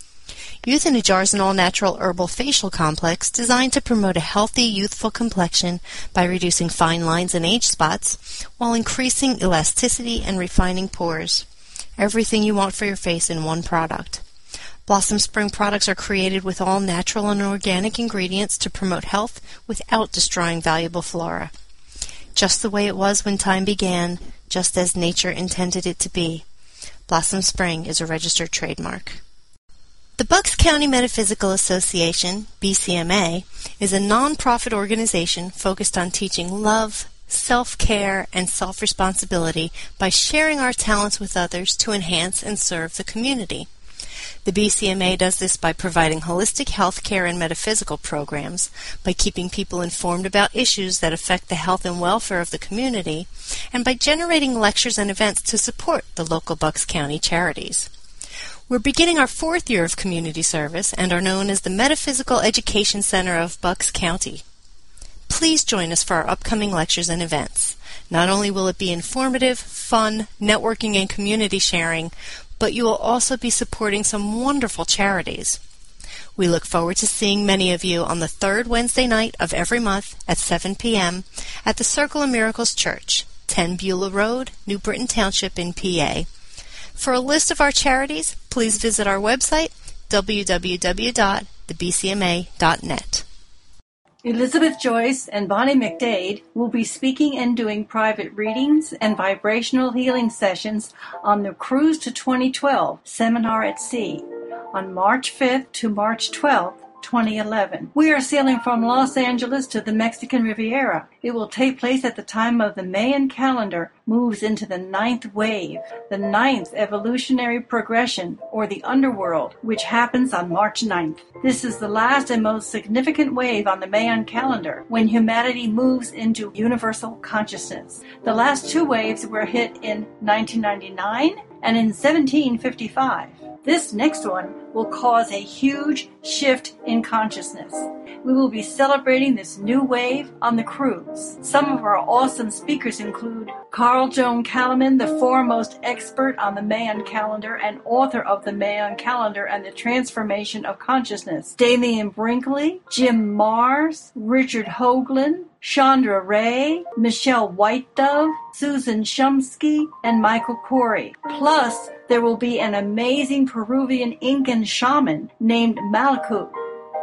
Euthanajar's an all-natural herbal facial complex designed to promote a healthy, youthful complexion by reducing fine lines and age spots while increasing elasticity and refining pores. Everything you want for your face in one product. Blossom Spring products are created with all natural and organic ingredients to promote health without destroying valuable flora. Just the way it was when time began, just as nature intended it to be. Blossom Spring is a registered trademark. The Bucks County Metaphysical Association, B C M A, is a non-profit organization focused on teaching love, self-care, and self-responsibility by sharing our talents with others to enhance and serve the community. The B C M A does this by providing holistic health care and metaphysical programs, by keeping people informed about issues that affect the health and welfare of the community, and by generating lectures and events to support the local Bucks County charities. We're beginning our fourth year of community service and are known as the Metaphysical Education Center of Bucks County. Please join us for our upcoming lectures and events. Not only will it be informative, fun, networking, and community sharing, but you will also be supporting some wonderful charities. We look forward to seeing many of you on the third Wednesday night of every month at seven p.m. at the Circle of Miracles Church, ten Beulah Road, New Britain Township in P A. For a list of our charities, please visit our website, w w w dot the b c m a dot net. Elizabeth Joyce and Bonnie McDade will be speaking and doing private readings and vibrational healing sessions on the Cruise to twenty twelve Seminar at Sea on March fifth to March twelfth, twenty eleven. We are sailing from Los Angeles to the Mexican Riviera. It will take place at the time of the Mayan calendar moves into the ninth wave, the ninth evolutionary progression, or the underworld, which happens on March ninth. This is the last and most significant wave on the Mayan calendar, when humanity moves into universal consciousness. The last two waves were hit in nineteen ninety-nine and in seventeen fifty-five. This next one will cause a huge shift in consciousness. We will be celebrating this new wave on the cruise. Some of our awesome speakers include Carl Joan Kalaman, the foremost expert on the Mayan calendar and author of the Mayan calendar and the transformation of consciousness, Damian Brinkley, Jim Mars, Richard Hoagland, Chandra Ray, Michelle White Dove, Susan Shumsky, and Michael Corey. Plus, there will be an amazing Peruvian Incan shaman named Malaku.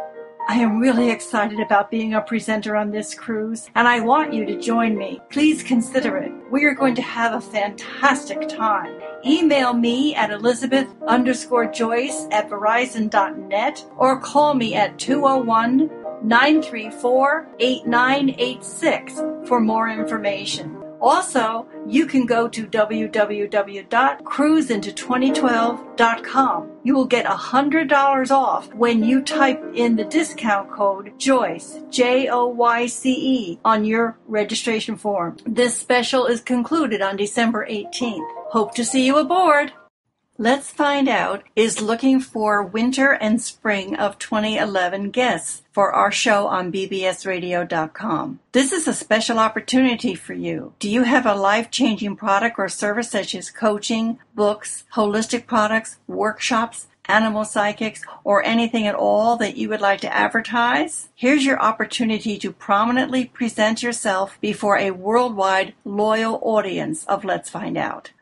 I am really excited about being a presenter on this cruise, and I want you to join me. Please consider it. We are going to have a fantastic time. Email me at Elizabeth underscore Joyce at Verizon dot net or call me at two oh one, nine three four, eight nine eight six for more information. Also, you can go to w w w dot cruise into twenty twelve dot com. You will get one hundred dollars off when you type in the discount code JOYCE, J O Y C E, on your registration form. This special is concluded on December eighteenth. Hope to see you aboard. Let's Find Out is looking for winter and spring of twenty eleven guests for our show on b b s radio dot com. This is a special opportunity for you. Do you have a life-changing product or service such as coaching, books, holistic products, workshops, animal psychics, or anything at all that you would like to advertise? Here's your opportunity to prominently present yourself before a worldwide loyal audience of Let's Find Out.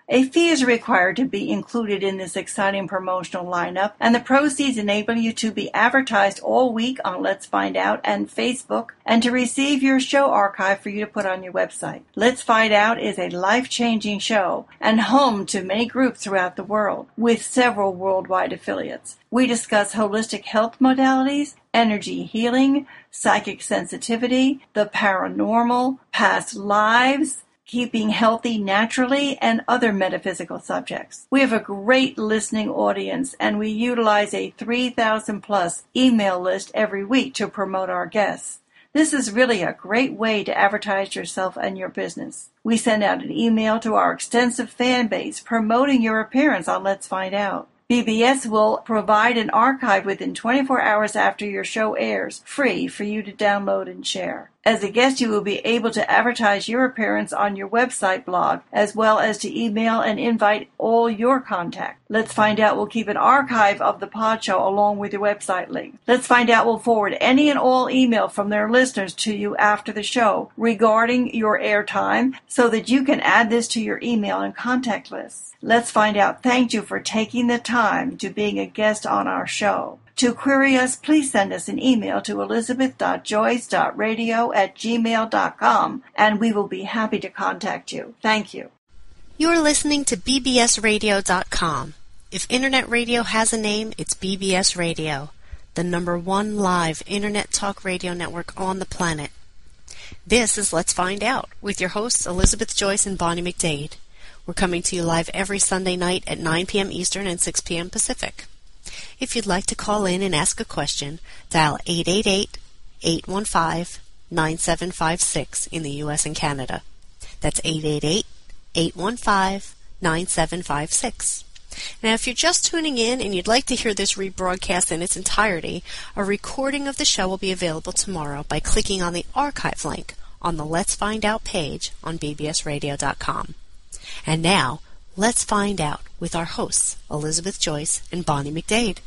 A fee is required to be included in this exciting promotional lineup, and the proceeds enable you to be advertised all week on Let's Find Out and Facebook, and to receive your show archive for you to put on your website. Let's Find Out is a life-changing show and home to many groups throughout the world, with several worldwide affiliates. We discuss holistic health modalities, energy healing, psychic sensitivity, the paranormal, past lives, keeping healthy naturally, and other metaphysical subjects. We have a great listening audience, and we utilize a three thousand plus email list every week to promote our guests. This is really a great way to advertise yourself and your business. We send out an email to our extensive fan base promoting your appearance on Let's Find Out. B B S will provide an archive within twenty-four hours after your show airs, free for you to download and share. As a guest, you will be able to advertise your appearance on your website blog, as well as to email and invite all your contacts. Let's Find Out will keep an archive of the pod show along with your website link. Let's Find Out will forward any and all email from their listeners to you after the show regarding your airtime, so that you can add this to your email and contact lists. Let's Find Out thank you for taking the time to being a guest on our show. To query us, please send us an email to elizabeth dot joyce dot radio at gmail dot com, and we will be happy to contact you. Thank you. You're listening to B B S radio dot com. If Internet radio has a name, it's B B S Radio, the number one live Internet talk radio network on the planet. This is Let's Find Out with your hosts Elizabeth Joyce and Bonnie McDade. We're coming to you live every Sunday night at nine p.m. Eastern and six p.m. Pacific. If you'd like to call in and ask a question, dial eight eight eight, eight one five, nine seven five six in the U S and Canada. That's eight eight eight, eight one five, nine seven five six. Now, if you're just tuning in and you'd like to hear this rebroadcast in its entirety, a recording of the show will be available tomorrow by clicking on the archive link on the Let's Find Out page on B B S radio dot com. And now, let's find out with our hosts, Elizabeth Joyce and Bonnie McDade.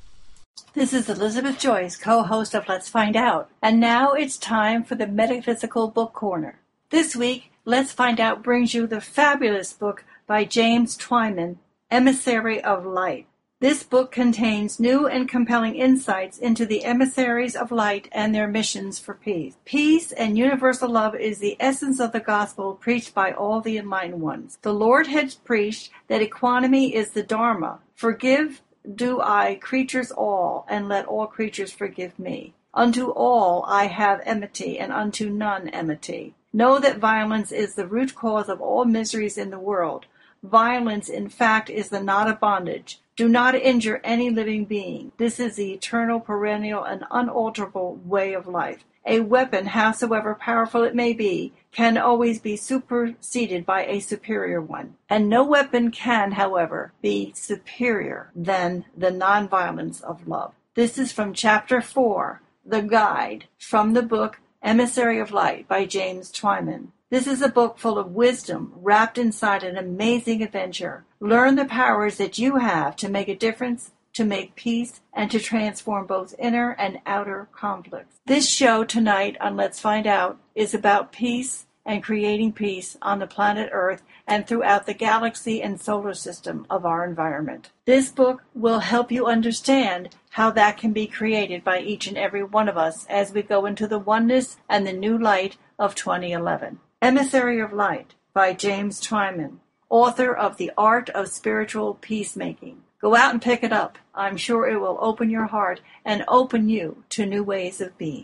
This is Elizabeth Joyce, co-host of Let's Find Out, and now it's time for the Metaphysical Book Corner. This week, Let's Find Out brings you the fabulous book by James Twyman, Emissary of Light. This book contains new and compelling insights into the emissaries of light and their missions for peace. Peace and universal love is the essence of the gospel preached by all the enlightened ones. The Lord has preached that equanimity is the Dharma. Forgive do I creatures all, and let all creatures forgive me. Unto all I have enmity, and unto none enmity. Know that violence is the root cause of all miseries in the world. Violence, in fact, is the knot of bondage. Do not injure any living being. This is the eternal, perennial, and unalterable way of life. A weapon, howsoever powerful it may be, can always be superseded by a superior one. And no weapon can, however, be superior than the nonviolence of love. This is from Chapter four, The Guide, from the book Emissary of Light by James Twyman. This is a book full of wisdom wrapped inside an amazing adventure. Learn the powers that you have to make a difference, to make peace, and to transform both inner and outer conflicts. This show tonight on Let's Find Out is about peace and creating peace on the planet Earth and throughout the galaxy and solar system of our environment. This book will help you understand how that can be created by each and every one of us as we go into the oneness and the new light of twenty eleven. Emissary of Light by James Twyman, author of The Art of Spiritual Peacemaking. Go out and pick it up. I'm sure it will open your heart and open you to new ways of being.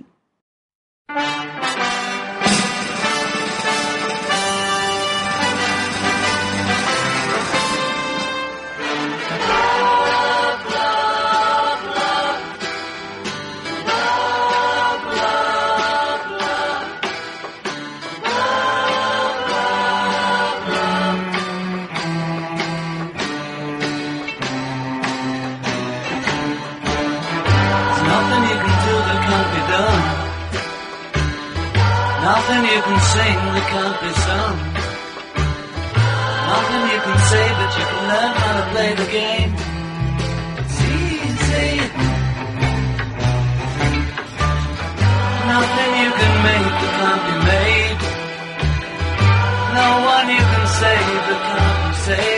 Nothing you can sing that can't be sung. Nothing you can say, but you can learn how to play the game. It's easy. Nothing you can make that can't be made. No one you can save that can't be saved.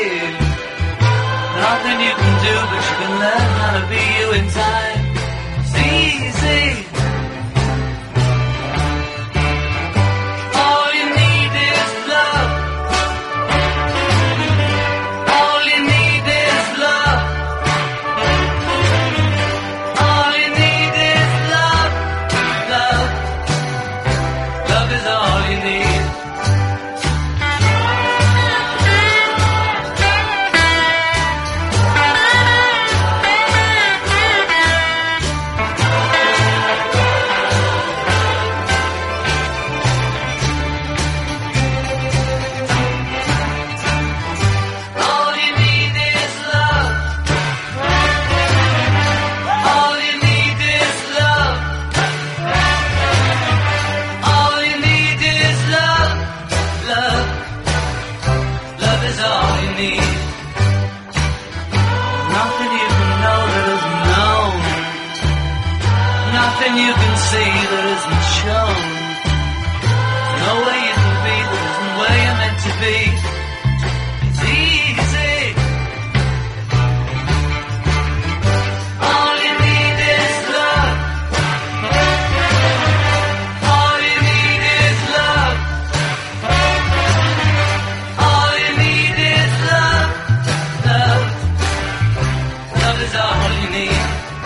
nothing you can see that isn't shown. There's no way you can be that isn't where you're meant to be. It's easy. All you need is love. All you need is love. All you need is love. Love. Love is all you need.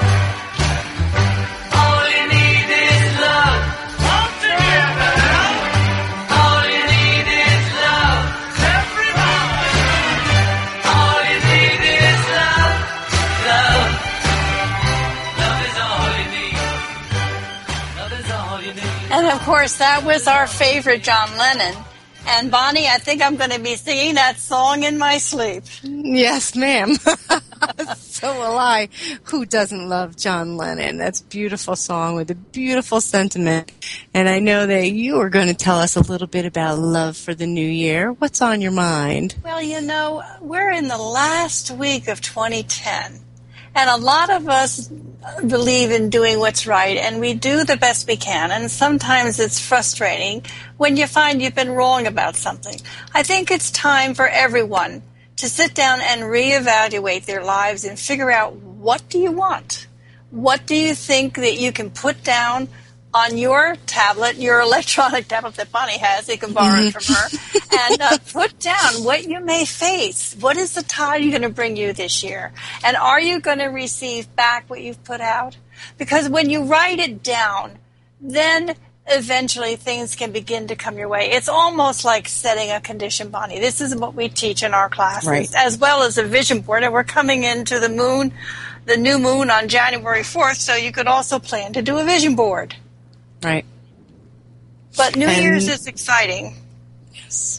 All you need is love. All together. All you need is love. Everybody. All you need is love. Love. Love is all you need. Love is all you need. And of course, that was our favorite John Lennon. And Bonnie, I think I'm going to be singing that song in my sleep. Yes, ma'am. So will I. Who doesn't love John Lennon? That's a beautiful song with a beautiful sentiment. And I know that you are going to tell us a little bit about love for the new year. What's on your mind? Well, you know, we're in the last week of twenty ten. And a lot of us believe in doing what's right, and we do the best we can. And sometimes it's frustrating when you find you've been wrong about something. I think it's time for everyone to sit down and reevaluate their lives and figure out, what do you want? What do you think that you can put down on your tablet, your electronic tablet that Bonnie has, you can borrow it from her, and uh, put down what you may face. What is the tide you're going to bring you this year? And are you going to receive back what you've put out? Because when you write it down, then eventually things can begin to come your way. It's almost like setting a condition, Bonnie. This is what we teach in our classes, right, as well as a vision board. And we're coming into the moon, the new moon on January fourth, so you could also plan to do a vision board. Right. But New And- Year's is exciting. Yes.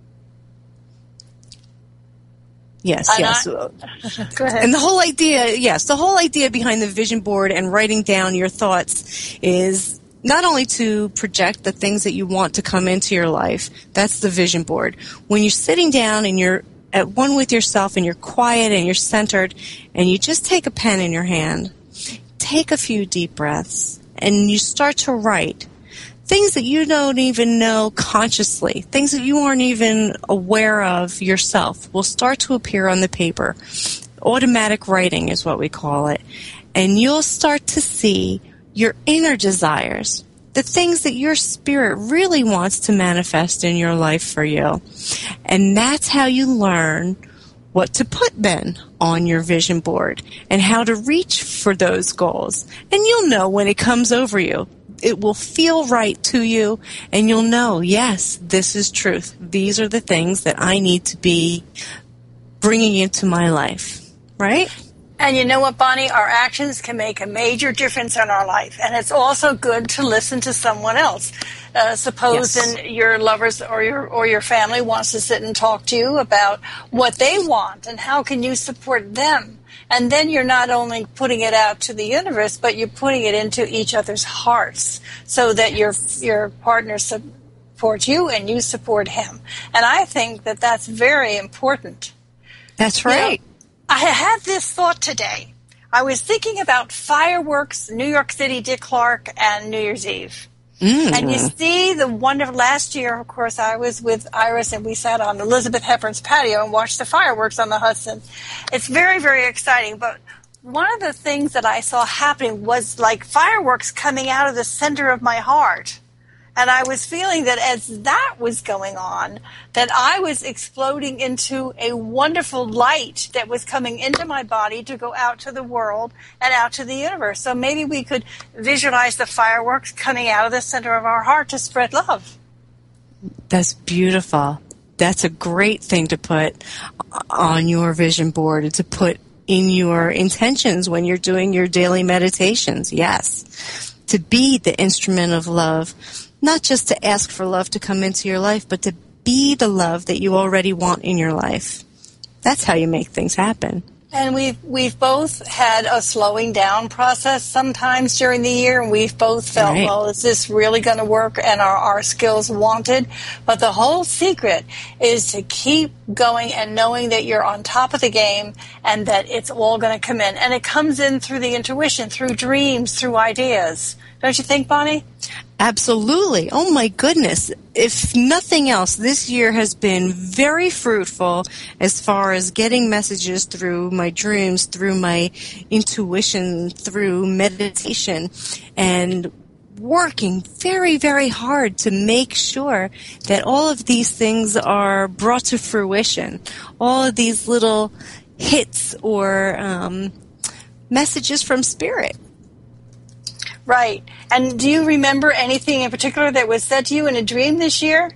Yes, And yes. I- Go ahead. And the whole idea, yes, the whole idea behind the vision board and writing down your thoughts is not only to project the things that you want to come into your life. That's the vision board. When you're sitting down and you're at one with yourself and you're quiet and you're centered and you just take a pen in your hand, take a few deep breaths, and you start to write things that you don't even know consciously, things that you aren't even aware of yourself will start to appear on the paper. Automatic writing is what we call it. And you'll start to see your inner desires, the things that your spirit really wants to manifest in your life for you. And that's how you learn what to put then on your vision board and how to reach for those goals. And you'll know when it comes over you. It will feel right to you, and you'll know, yes, this is truth. These are the things that I need to be bringing into my life, right? And you know what, Bonnie? Our actions can make a major difference in our life. And it's also good to listen to someone else. Uh, suppose Yes. in your lovers or your or your family wants to sit and talk to you about what they want and how can you support them. And then you're not only putting it out to the universe, but you're putting it into each other's hearts so that your your partner supports you and you support him. And I think that that's very important. That's You know, right. I had this thought today. I was thinking about fireworks, New York City, Dick Clark, and New Year's Eve. Mm. And you see the wonderful, last year, of course, I was with Iris and we sat on Elizabeth Hepburn's patio and watched the fireworks on the Hudson. It's very, very exciting. But one of the things that I saw happening was like fireworks coming out of the center of my heart. And I was feeling that as that was going on, that I was exploding into a wonderful light that was coming into my body to go out to the world and out to the universe. So maybe we could visualize the fireworks coming out of the center of our heart to spread love. That's beautiful. That's a great thing to put on your vision board and to put in your intentions when you're doing your daily meditations. Yes. To be the instrument of love. Not just to ask for love to come into your life, but to be the love that you already want in your life. That's how you make things happen. And we've we've both had a slowing down process sometimes during the year, and we've both felt, Right. well, is this really going to work? And are our skills wanted? But the whole secret is to keep going and knowing that you're on top of the game and that it's all going to come in. And it comes in through the intuition, through dreams, through ideas. Don't you think, Bonnie? Absolutely. Oh my goodness. If nothing else, this year has been very fruitful as far as getting messages through my dreams, through my intuition, through meditation, and working very, very hard to make sure that all of these things are brought to fruition. All of these little hits or um, messages from Spirit. Right. And do you remember anything in particular that was said to you in a dream this year?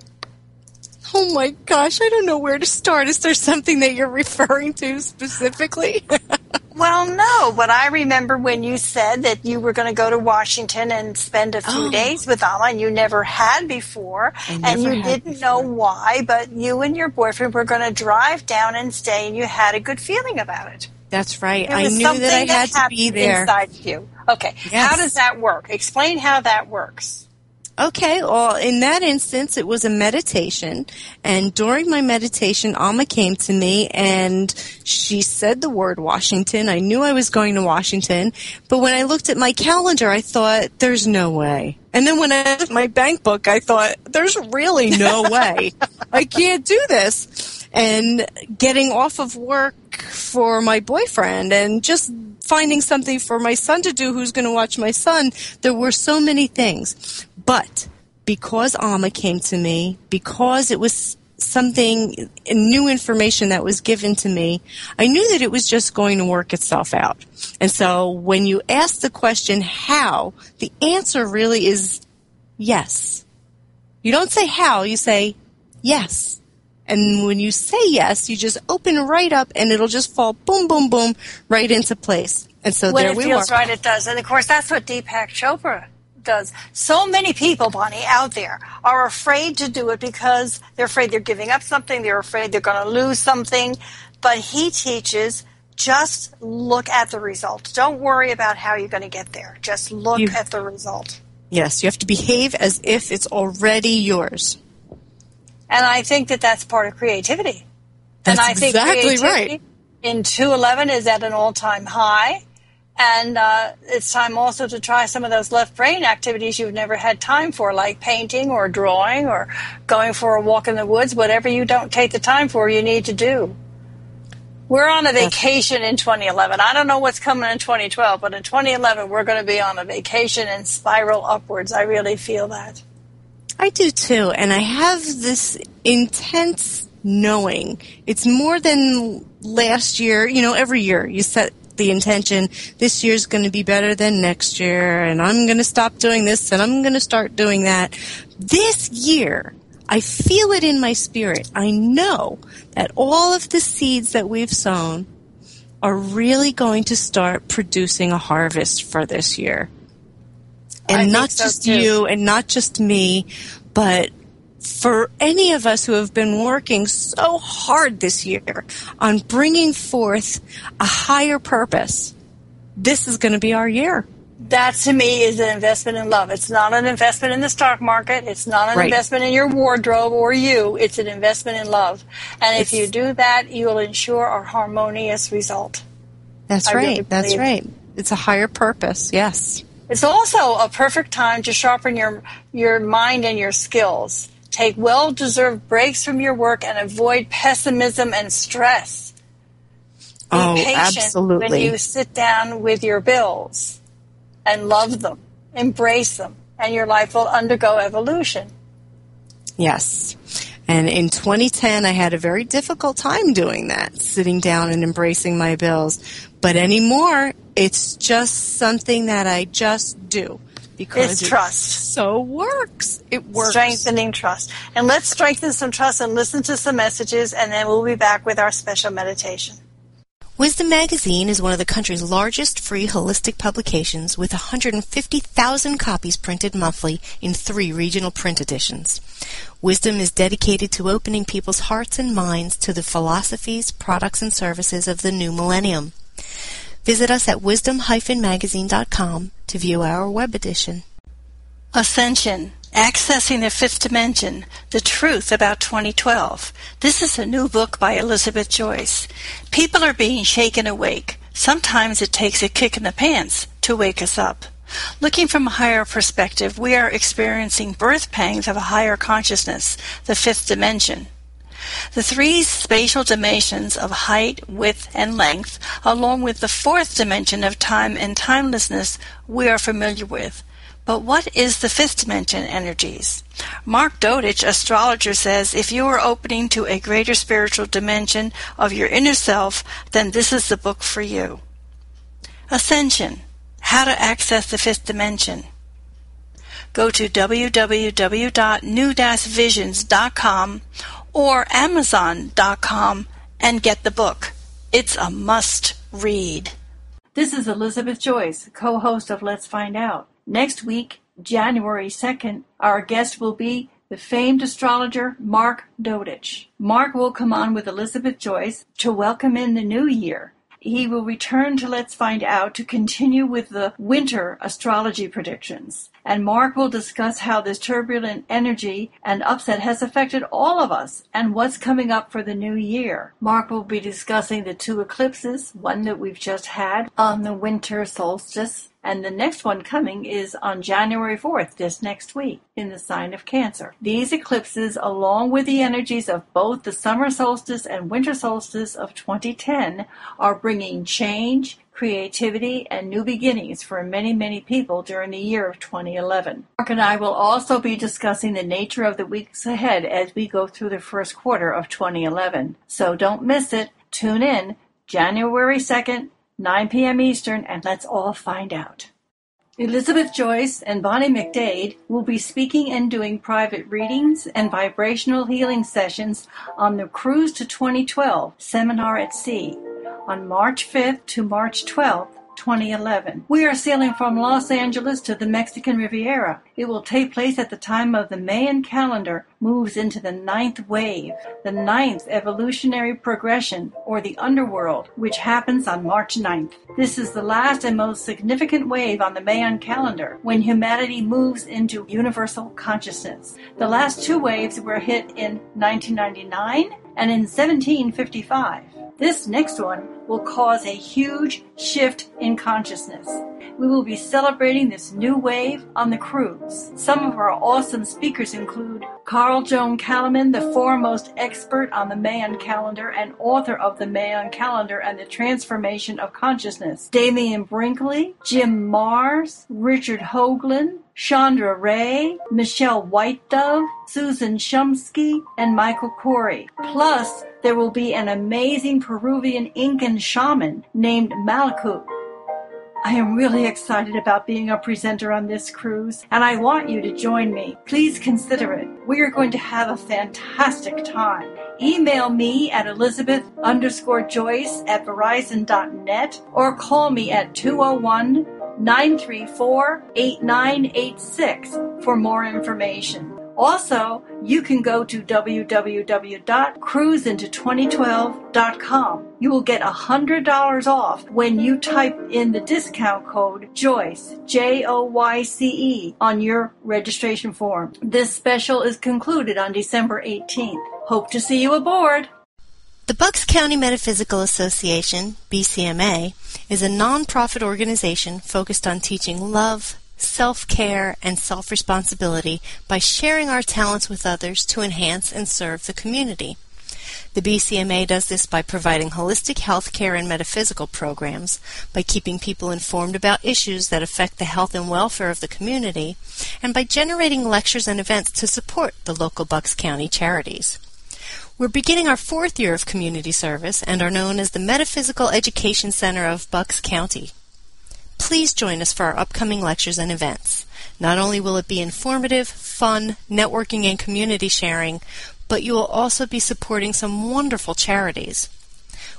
Oh my gosh, I don't know where to start. Is there something that you're referring to specifically? Well, no, but I remember when you said that you were going to go to Washington and spend a few Oh. days with Alma, and you never had before, I and never you had didn't know before. why, but you and your boyfriend were going to drive down and stay, and you had a good feeling about it. That's right. There I was knew something that I had to be happened there. inside of you. Okay, Yes. how does that work? Explain how that works. Okay, well, in that instance, it was a meditation, and during my meditation, Alma came to me, and she said the word Washington. I knew I was going to Washington, but when I looked at my calendar, I thought, there's no way. And then when I looked at my bank book, I thought, there's really no way. I can't do this. And getting off of work for my boyfriend and just finding something for my son to do who's going to watch my son, there were so many things. But because Alma came to me, because it was something, new information that was given to me, I knew that it was just going to work itself out. And so when you ask the question, how, the answer really is yes. You don't say how, you say yes. And when you say yes, you just open right up and it'll just fall boom, boom, boom right into place. And so When there it we feels were. right, it does. And of course, that's what Deepak Chopra does. So many people, Bonnie, out there are afraid to do it because they're afraid they're giving up something. They're afraid they're going to lose something. But he teaches, just look at the result. Don't worry about how you're going to get there. Just look You- at the result. Yes, you have to behave as if it's already yours. And I think that that's part of creativity. That's and I think exactly creativity right. in two eleven is at an all-time high. And uh, it's time also to try some of those left brain activities you've never had time for, like painting or drawing or going for a walk in the woods. Whatever you don't take the time for, you need to do. We're on a vacation in twenty eleven. I don't know what's coming in twenty twelve, but in twenty eleven, we're going to be on a vacation and spiral upwards. I really feel that. I do too, and I have this intense knowing. It's more than last year. You know, every year you set the intention, this year's going to be better than next year, and I'm going to stop doing this, and I'm going to start doing that. This year, I feel it in my spirit. I know that all of the seeds that we've sown are really going to start producing a harvest for this year. I And think not so, just too. you and not just me, but for any of us who have been working so hard this year on bringing forth a higher purpose, this is going to be our year. That, to me, is an investment in love. It's not an investment in the stock market. It's not an Right. investment in your wardrobe or you. It's an investment in love. And if It's- you do that, you'll ensure a harmonious result. That's I right. really That's believe- right. It's a higher purpose. Yes. It's also a perfect time to sharpen your your mind and your skills. Take well-deserved breaks from your work and avoid pessimism and stress. Be Oh, patient absolutely. when you sit down with your bills and love them, embrace them, and your life will undergo evolution. Yes. And in twenty ten, I had a very difficult time doing that, sitting down and embracing my bills. But anymore, it's just something that I just do because It's it trust. so works. It works. Strengthening trust. And let's strengthen some trust and listen to some messages, and then we'll be back with our special meditation. Wisdom Magazine is one of the country's largest free holistic publications with one hundred fifty thousand copies printed monthly in three regional print editions. Wisdom is dedicated to opening people's hearts and minds to the philosophies, products, and services of the new millennium. Visit us at wisdom dash magazine dot com to view our web edition. Ascension. Accessing the Fifth Dimension, The Truth About twenty twelve. This is a new book by Elizabeth Joyce. People are being shaken awake. Sometimes it takes a kick in the pants to wake us up. Looking from a higher perspective, we are experiencing birth pangs of a higher consciousness, the Fifth Dimension. The three spatial dimensions of height, width, and length, along with the fourth dimension of time and timelessness, we are familiar with. But what is the fifth dimension energies? Mark Dodich, astrologer, says if you are opening to a greater spiritual dimension of your inner self, then this is the book for you. Ascension. How to access the fifth dimension. Go to w w w dot new dash visions dot com or amazon dot com and get the book. It's a must read. This is Elizabeth Joyce, co-host of Let's Find Out. Next week, January second, our guest will be the famed astrologer Mark Dodich. Mark will come on with Elizabeth Joyce to welcome in the new year. He will return to Let's Find Out to continue with the winter astrology predictions. And Mark will discuss how this turbulent energy and upset has affected all of us and what's coming up for the new year. Mark will be discussing the two eclipses, one that we've just had on the winter solstice, and the next one coming is on January fourth, this next week, in the sign of Cancer. These eclipses, along with the energies of both the summer solstice and winter solstice of twenty ten, are bringing change, creativity, and new beginnings for many, many people during the year of twenty eleven. Mark and I will also be discussing the nature of the weeks ahead as we go through the first quarter of twenty eleven. So don't miss it. Tune in January second, nine p.m. Eastern, and let's all find out. Elizabeth Joyce and Bonnie McDade will be speaking and doing private readings and vibrational healing sessions on the Cruise to twenty twelve Seminar at Sea on March fifth to March twelfth, twenty eleven. We are sailing from Los Angeles to the Mexican Riviera. It will take place at the time of the Mayan calendar moves into the ninth wave, the ninth evolutionary progression, or the underworld, which happens on March ninth. This is the last and most significant wave on the Mayan calendar, when humanity moves into universal consciousness. The last two waves were hit in nineteen ninety-nine and in seventeen fifty-five. This next one will cause a huge shift in consciousness. We will be celebrating this new wave on the cruise. Some of our awesome speakers include Carl Joan Kalaman, the foremost expert on the Mayan calendar and author of the Mayan calendar and the transformation of consciousness, Damian Brinkley, Jim Mars, Richard Hoagland, Chandra Ray, Michelle Whitedove, Susan Shumsky, and Michael Corey. Plus, there will be an amazing Peruvian Incan shaman named Malakut. I am really excited about being a presenter on this cruise, and I want you to join me. Please consider it. We are going to have a fantastic time. Email me at Elizabeth underscore Joyce at Verizon dot net or call me at two oh one, nine three four, eight nine eight six for more information. Also, you can go to w w w dot cruise into twenty twelve dot com. You will get one hundred dollars off when you type in the discount code JOYCE, J O Y C E, on your registration form. This special is concluded on December eighteenth. Hope to see you aboard. The Bucks County Metaphysical Association, B C M A, is a non-profit organization focused on teaching love, self-care, and self-responsibility by sharing our talents with others to enhance and serve the community. The B C M A does this by providing holistic health care and metaphysical programs, by keeping people informed about issues that affect the health and welfare of the community, and by generating lectures and events to support the local Bucks County charities. We're beginning our fourth year of community service and are known as the Metaphysical Education Center of Bucks County. Please join us for our upcoming lectures and events. Not only will it be informative, fun, networking, and community sharing, but you will also be supporting some wonderful charities.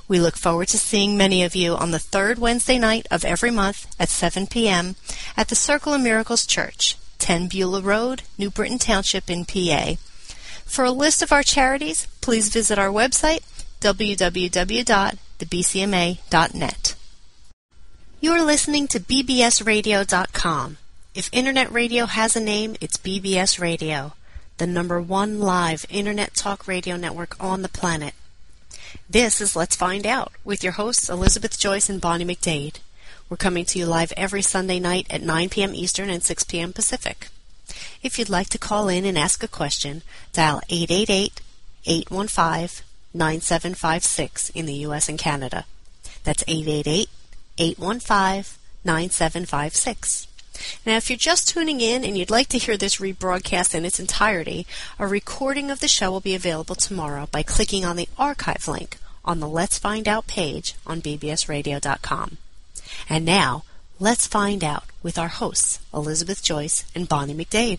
We look forward to seeing many of you on the third Wednesday night of every month at seven p.m. at the Circle of Miracles Church, ten Beulah Road, New Britain Township in P A. For a list of our charities, please visit our website, w w w dot the b c m a dot net. You are listening to b b s radio dot com. If Internet radio has a name, it's B B S Radio, the number one live Internet talk radio network on the planet. This is Let's Find Out with your hosts Elizabeth Joyce and Bonnie McDade. We're coming to you live every Sunday night at nine p.m. Eastern and six p.m. Pacific. If you'd like to call in and ask a question, dial eight eight eight, eight one five, nine seven five six in the U S and Canada. That's eight eight eight, eight one five, nine seven five six. Now, if you're just tuning in and you'd like to hear this rebroadcast in its entirety, a recording of the show will be available tomorrow by clicking on the archive link on the Let's Find Out page on b b s radio dot com. And now, let's find out with our hosts, Elizabeth Joyce and Bonnie McDade.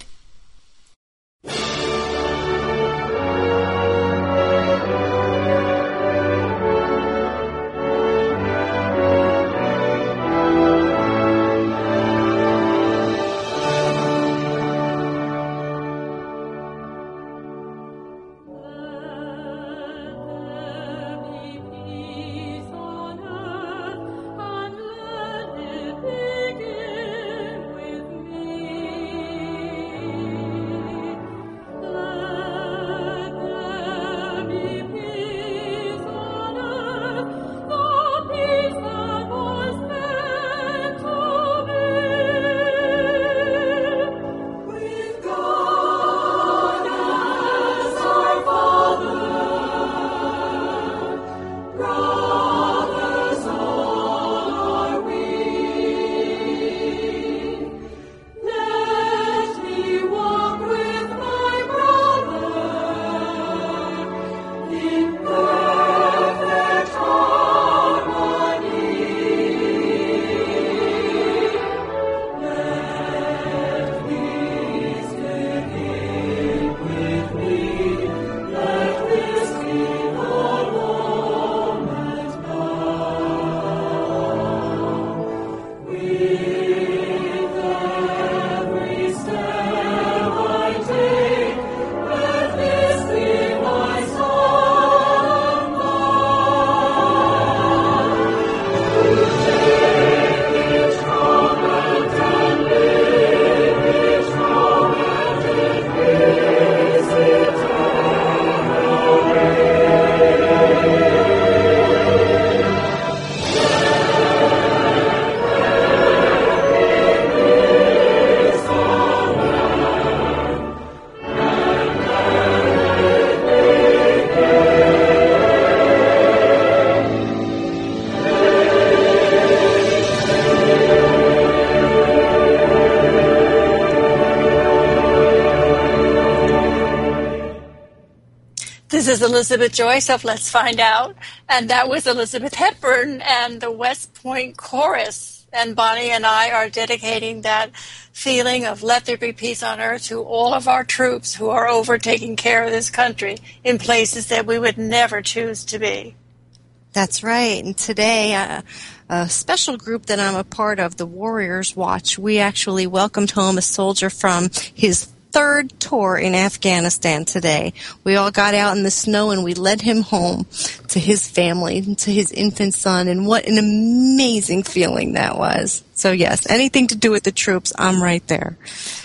This is Elizabeth Joyce of Let's Find Out, and that was Elizabeth Hepburn and the West Point Chorus. And Bonnie and I are dedicating that feeling of let there be peace on earth to all of our troops who are over taking care of this country in places that we would never choose to be. That's right. And today, uh, a special group that I'm a part of, the Warriors Watch, we actually welcomed home a soldier from his third tour in Afghanistan today. We all got out in the snow and we led him home to his family, to his infant son, and what an amazing feeling that was. So yes, anything to do with the troops, I'm right there.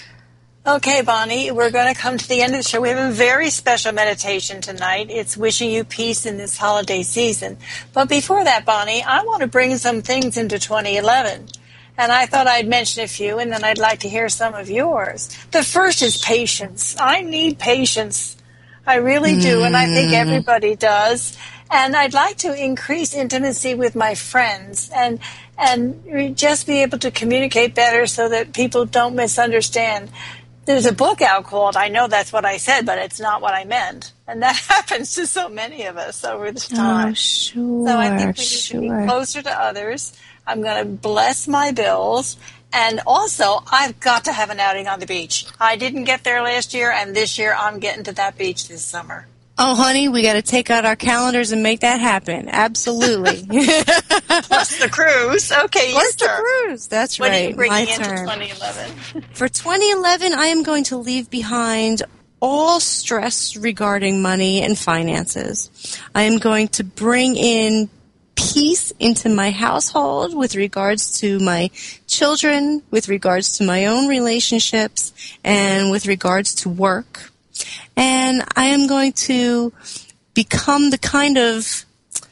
Okay, Bonnie, we're going to come to the end of the show. We have a very special meditation tonight. It's wishing you peace in this holiday season. But before that, Bonnie, I want to bring some things into twenty eleven. And I thought I'd mention a few, and then I'd like to hear some of yours. The first is patience. I need patience. I really do, and I think everybody does. And I'd like to increase intimacy with my friends and and just be able to communicate better so that people don't misunderstand. There's a book out called I Know That's What I Said, but It's Not What I Meant. And that happens to so many of us over this time. Oh, sure, so I think we need sure. to be closer to others. I'm going to bless my bills. And also, I've got to have an outing on the beach. I didn't get there last year, and this year I'm getting to that beach this summer. Oh, honey, we got to take out our calendars and make that happen. Absolutely. Plus the cruise. Okay, Plus the your turn. cruise. That's What right. are you bringing My into turn. twenty eleven? For twenty eleven, I am going to leave behind all stress regarding money and finances. I am going to bring in peace into my household with regards to my children, with regards to my own relationships, and with regards to work. And I am going to become the kind of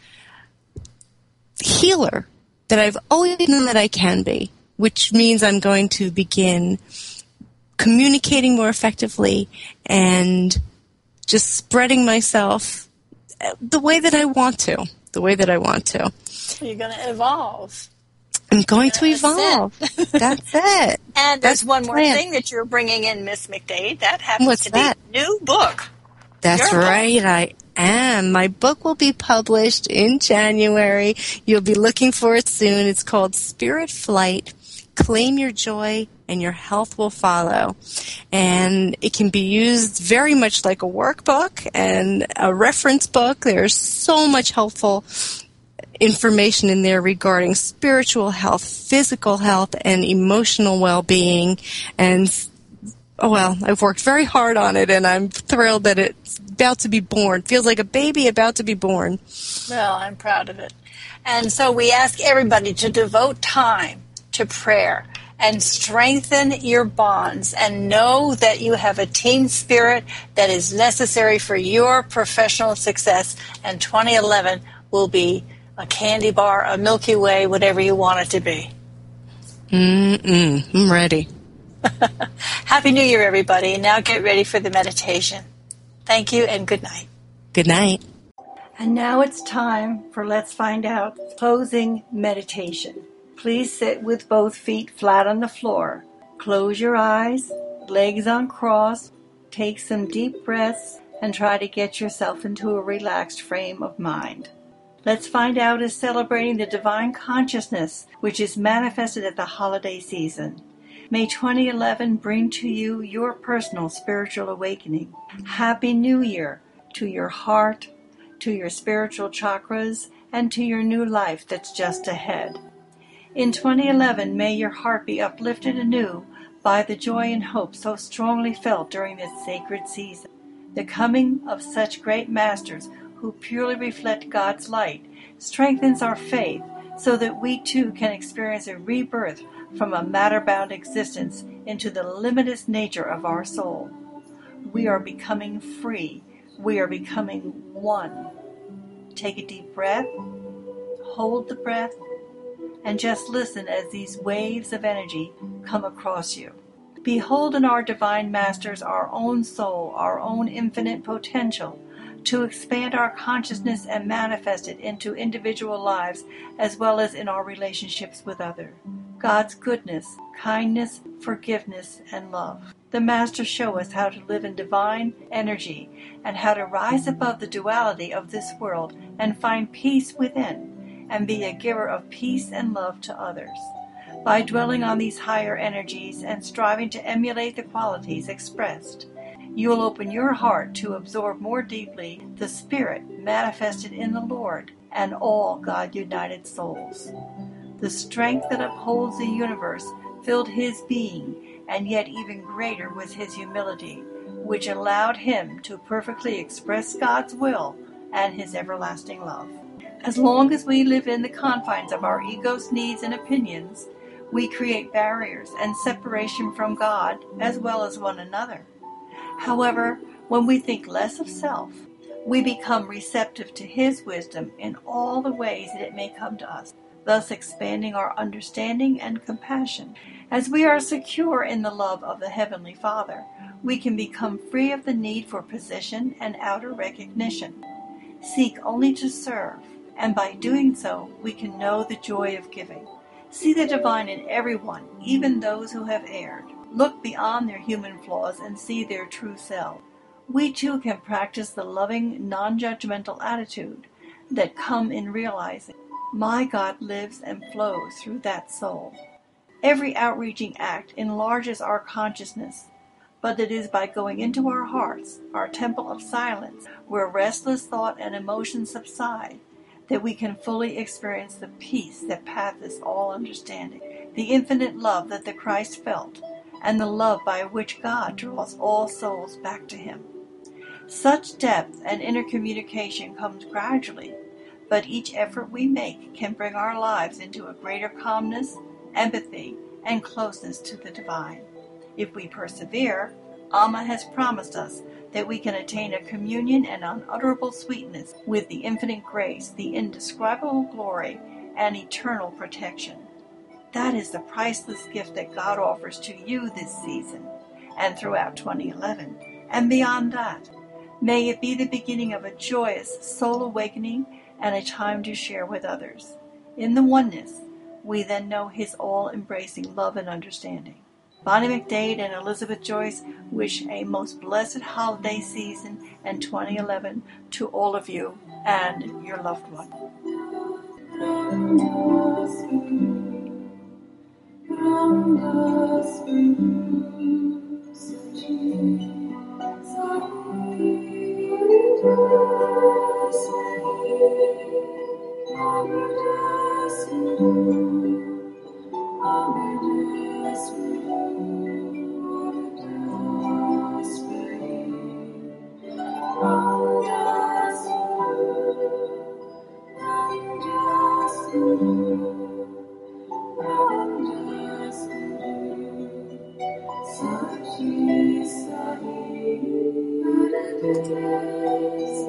healer that I've always known that I can be, which means I'm going to begin communicating more effectively and just spreading myself the way that I want to, the way that I want to. You're going to evolve. I'm going to That's evolve. That's it. And That's there's one the more plan. thing that you're bringing in, Miss McDade. That happens What's to that? be a new book. That's Your book. right, I am. My book will be published in January. You'll be looking for it soon. It's called Spirit Flight, Claim Your Joy, and Your Health Will Follow. And it can be used very much like a workbook and a reference book. There's so much helpful information in there regarding spiritual health, physical health, and emotional well-being. And oh well, I've worked very hard on it, and I'm thrilled that it's about to be born. Feels like a baby about to be born. Well, I'm proud of it. And so we ask everybody to devote time to prayer and strengthen your bonds and know that you have a team spirit that is necessary for your professional success. And twenty eleven will be a candy bar, a Milky Way, whatever you want it to be. Mm-mm. I'm ready. Happy New Year, everybody. Now get ready for the meditation. Thank you and good night. Good night. And now it's time for Let's Find Out closing meditation. Please sit with both feet flat on the floor. Close your eyes, legs uncrossed, take some deep breaths, and try to get yourself into a relaxed frame of mind. Let's Find Out is celebrating the divine consciousness which is manifested at the holiday season. May twenty eleven bring to you your personal spiritual awakening. Happy New Year to your heart, to your spiritual chakras, and to your new life that's just ahead. In twenty eleven, may your heart be uplifted anew by the joy and hope so strongly felt during this sacred season. The coming of such great masters who purely reflect God's light strengthens our faith so that we too can experience a rebirth from a matter-bound existence into the limitless nature of our soul. We are becoming free. We are becoming one. Take a deep breath, hold the breath, and just listen as these waves of energy come across you. Behold in our divine masters our own soul, our own infinite potential to expand our consciousness and manifest it into individual lives as well as in our relationships with others. God's goodness, kindness, forgiveness, and love. The Masters show us how to live in divine energy and how to rise above the duality of this world and find peace within and be a giver of peace and love to others. By dwelling on these higher energies and striving to emulate the qualities expressed, you will open your heart to absorb more deeply the Spirit manifested in the Lord and all God-united souls. The strength that upholds the universe filled his being, and yet even greater was his humility, which allowed him to perfectly express God's will and his everlasting love. As long as we live in the confines of our ego's needs and opinions, we create barriers and separation from God as well as one another. However, when we think less of self, we become receptive to his wisdom in all the ways that it may come to us, thus expanding our understanding and compassion. As we are secure in the love of the Heavenly Father, we can become free of the need for position and outer recognition. Seek only to serve, and by doing so, we can know the joy of giving. See the divine in everyone, even those who have erred. Look beyond their human flaws and see their true self. We too can practice the loving, non-judgmental attitude that come in realizing my God lives and flows through that soul. Every outreaching act enlarges our consciousness, but it is by going into our hearts, our temple of silence, where restless thought and emotion subside, that we can fully experience the peace that passeth all understanding, the infinite love that the Christ felt, and the love by which God draws all souls back to him. Such depth and intercommunication comes gradually, but each effort we make can bring our lives into a greater calmness, empathy, and closeness to the divine. If we persevere, Alma has promised us that we can attain a communion and unutterable sweetness with the infinite grace, the indescribable glory, and eternal protection. That is the priceless gift that God offers to you this season and throughout twenty eleven, and beyond that. May it be the beginning of a joyous soul awakening and a time to share with others. In the oneness, we then know his all-embracing love and understanding. Bonnie McDade and Elizabeth Joyce wish a most blessed holiday season and twenty eleven to all of you and your loved one. Sachi Sahi,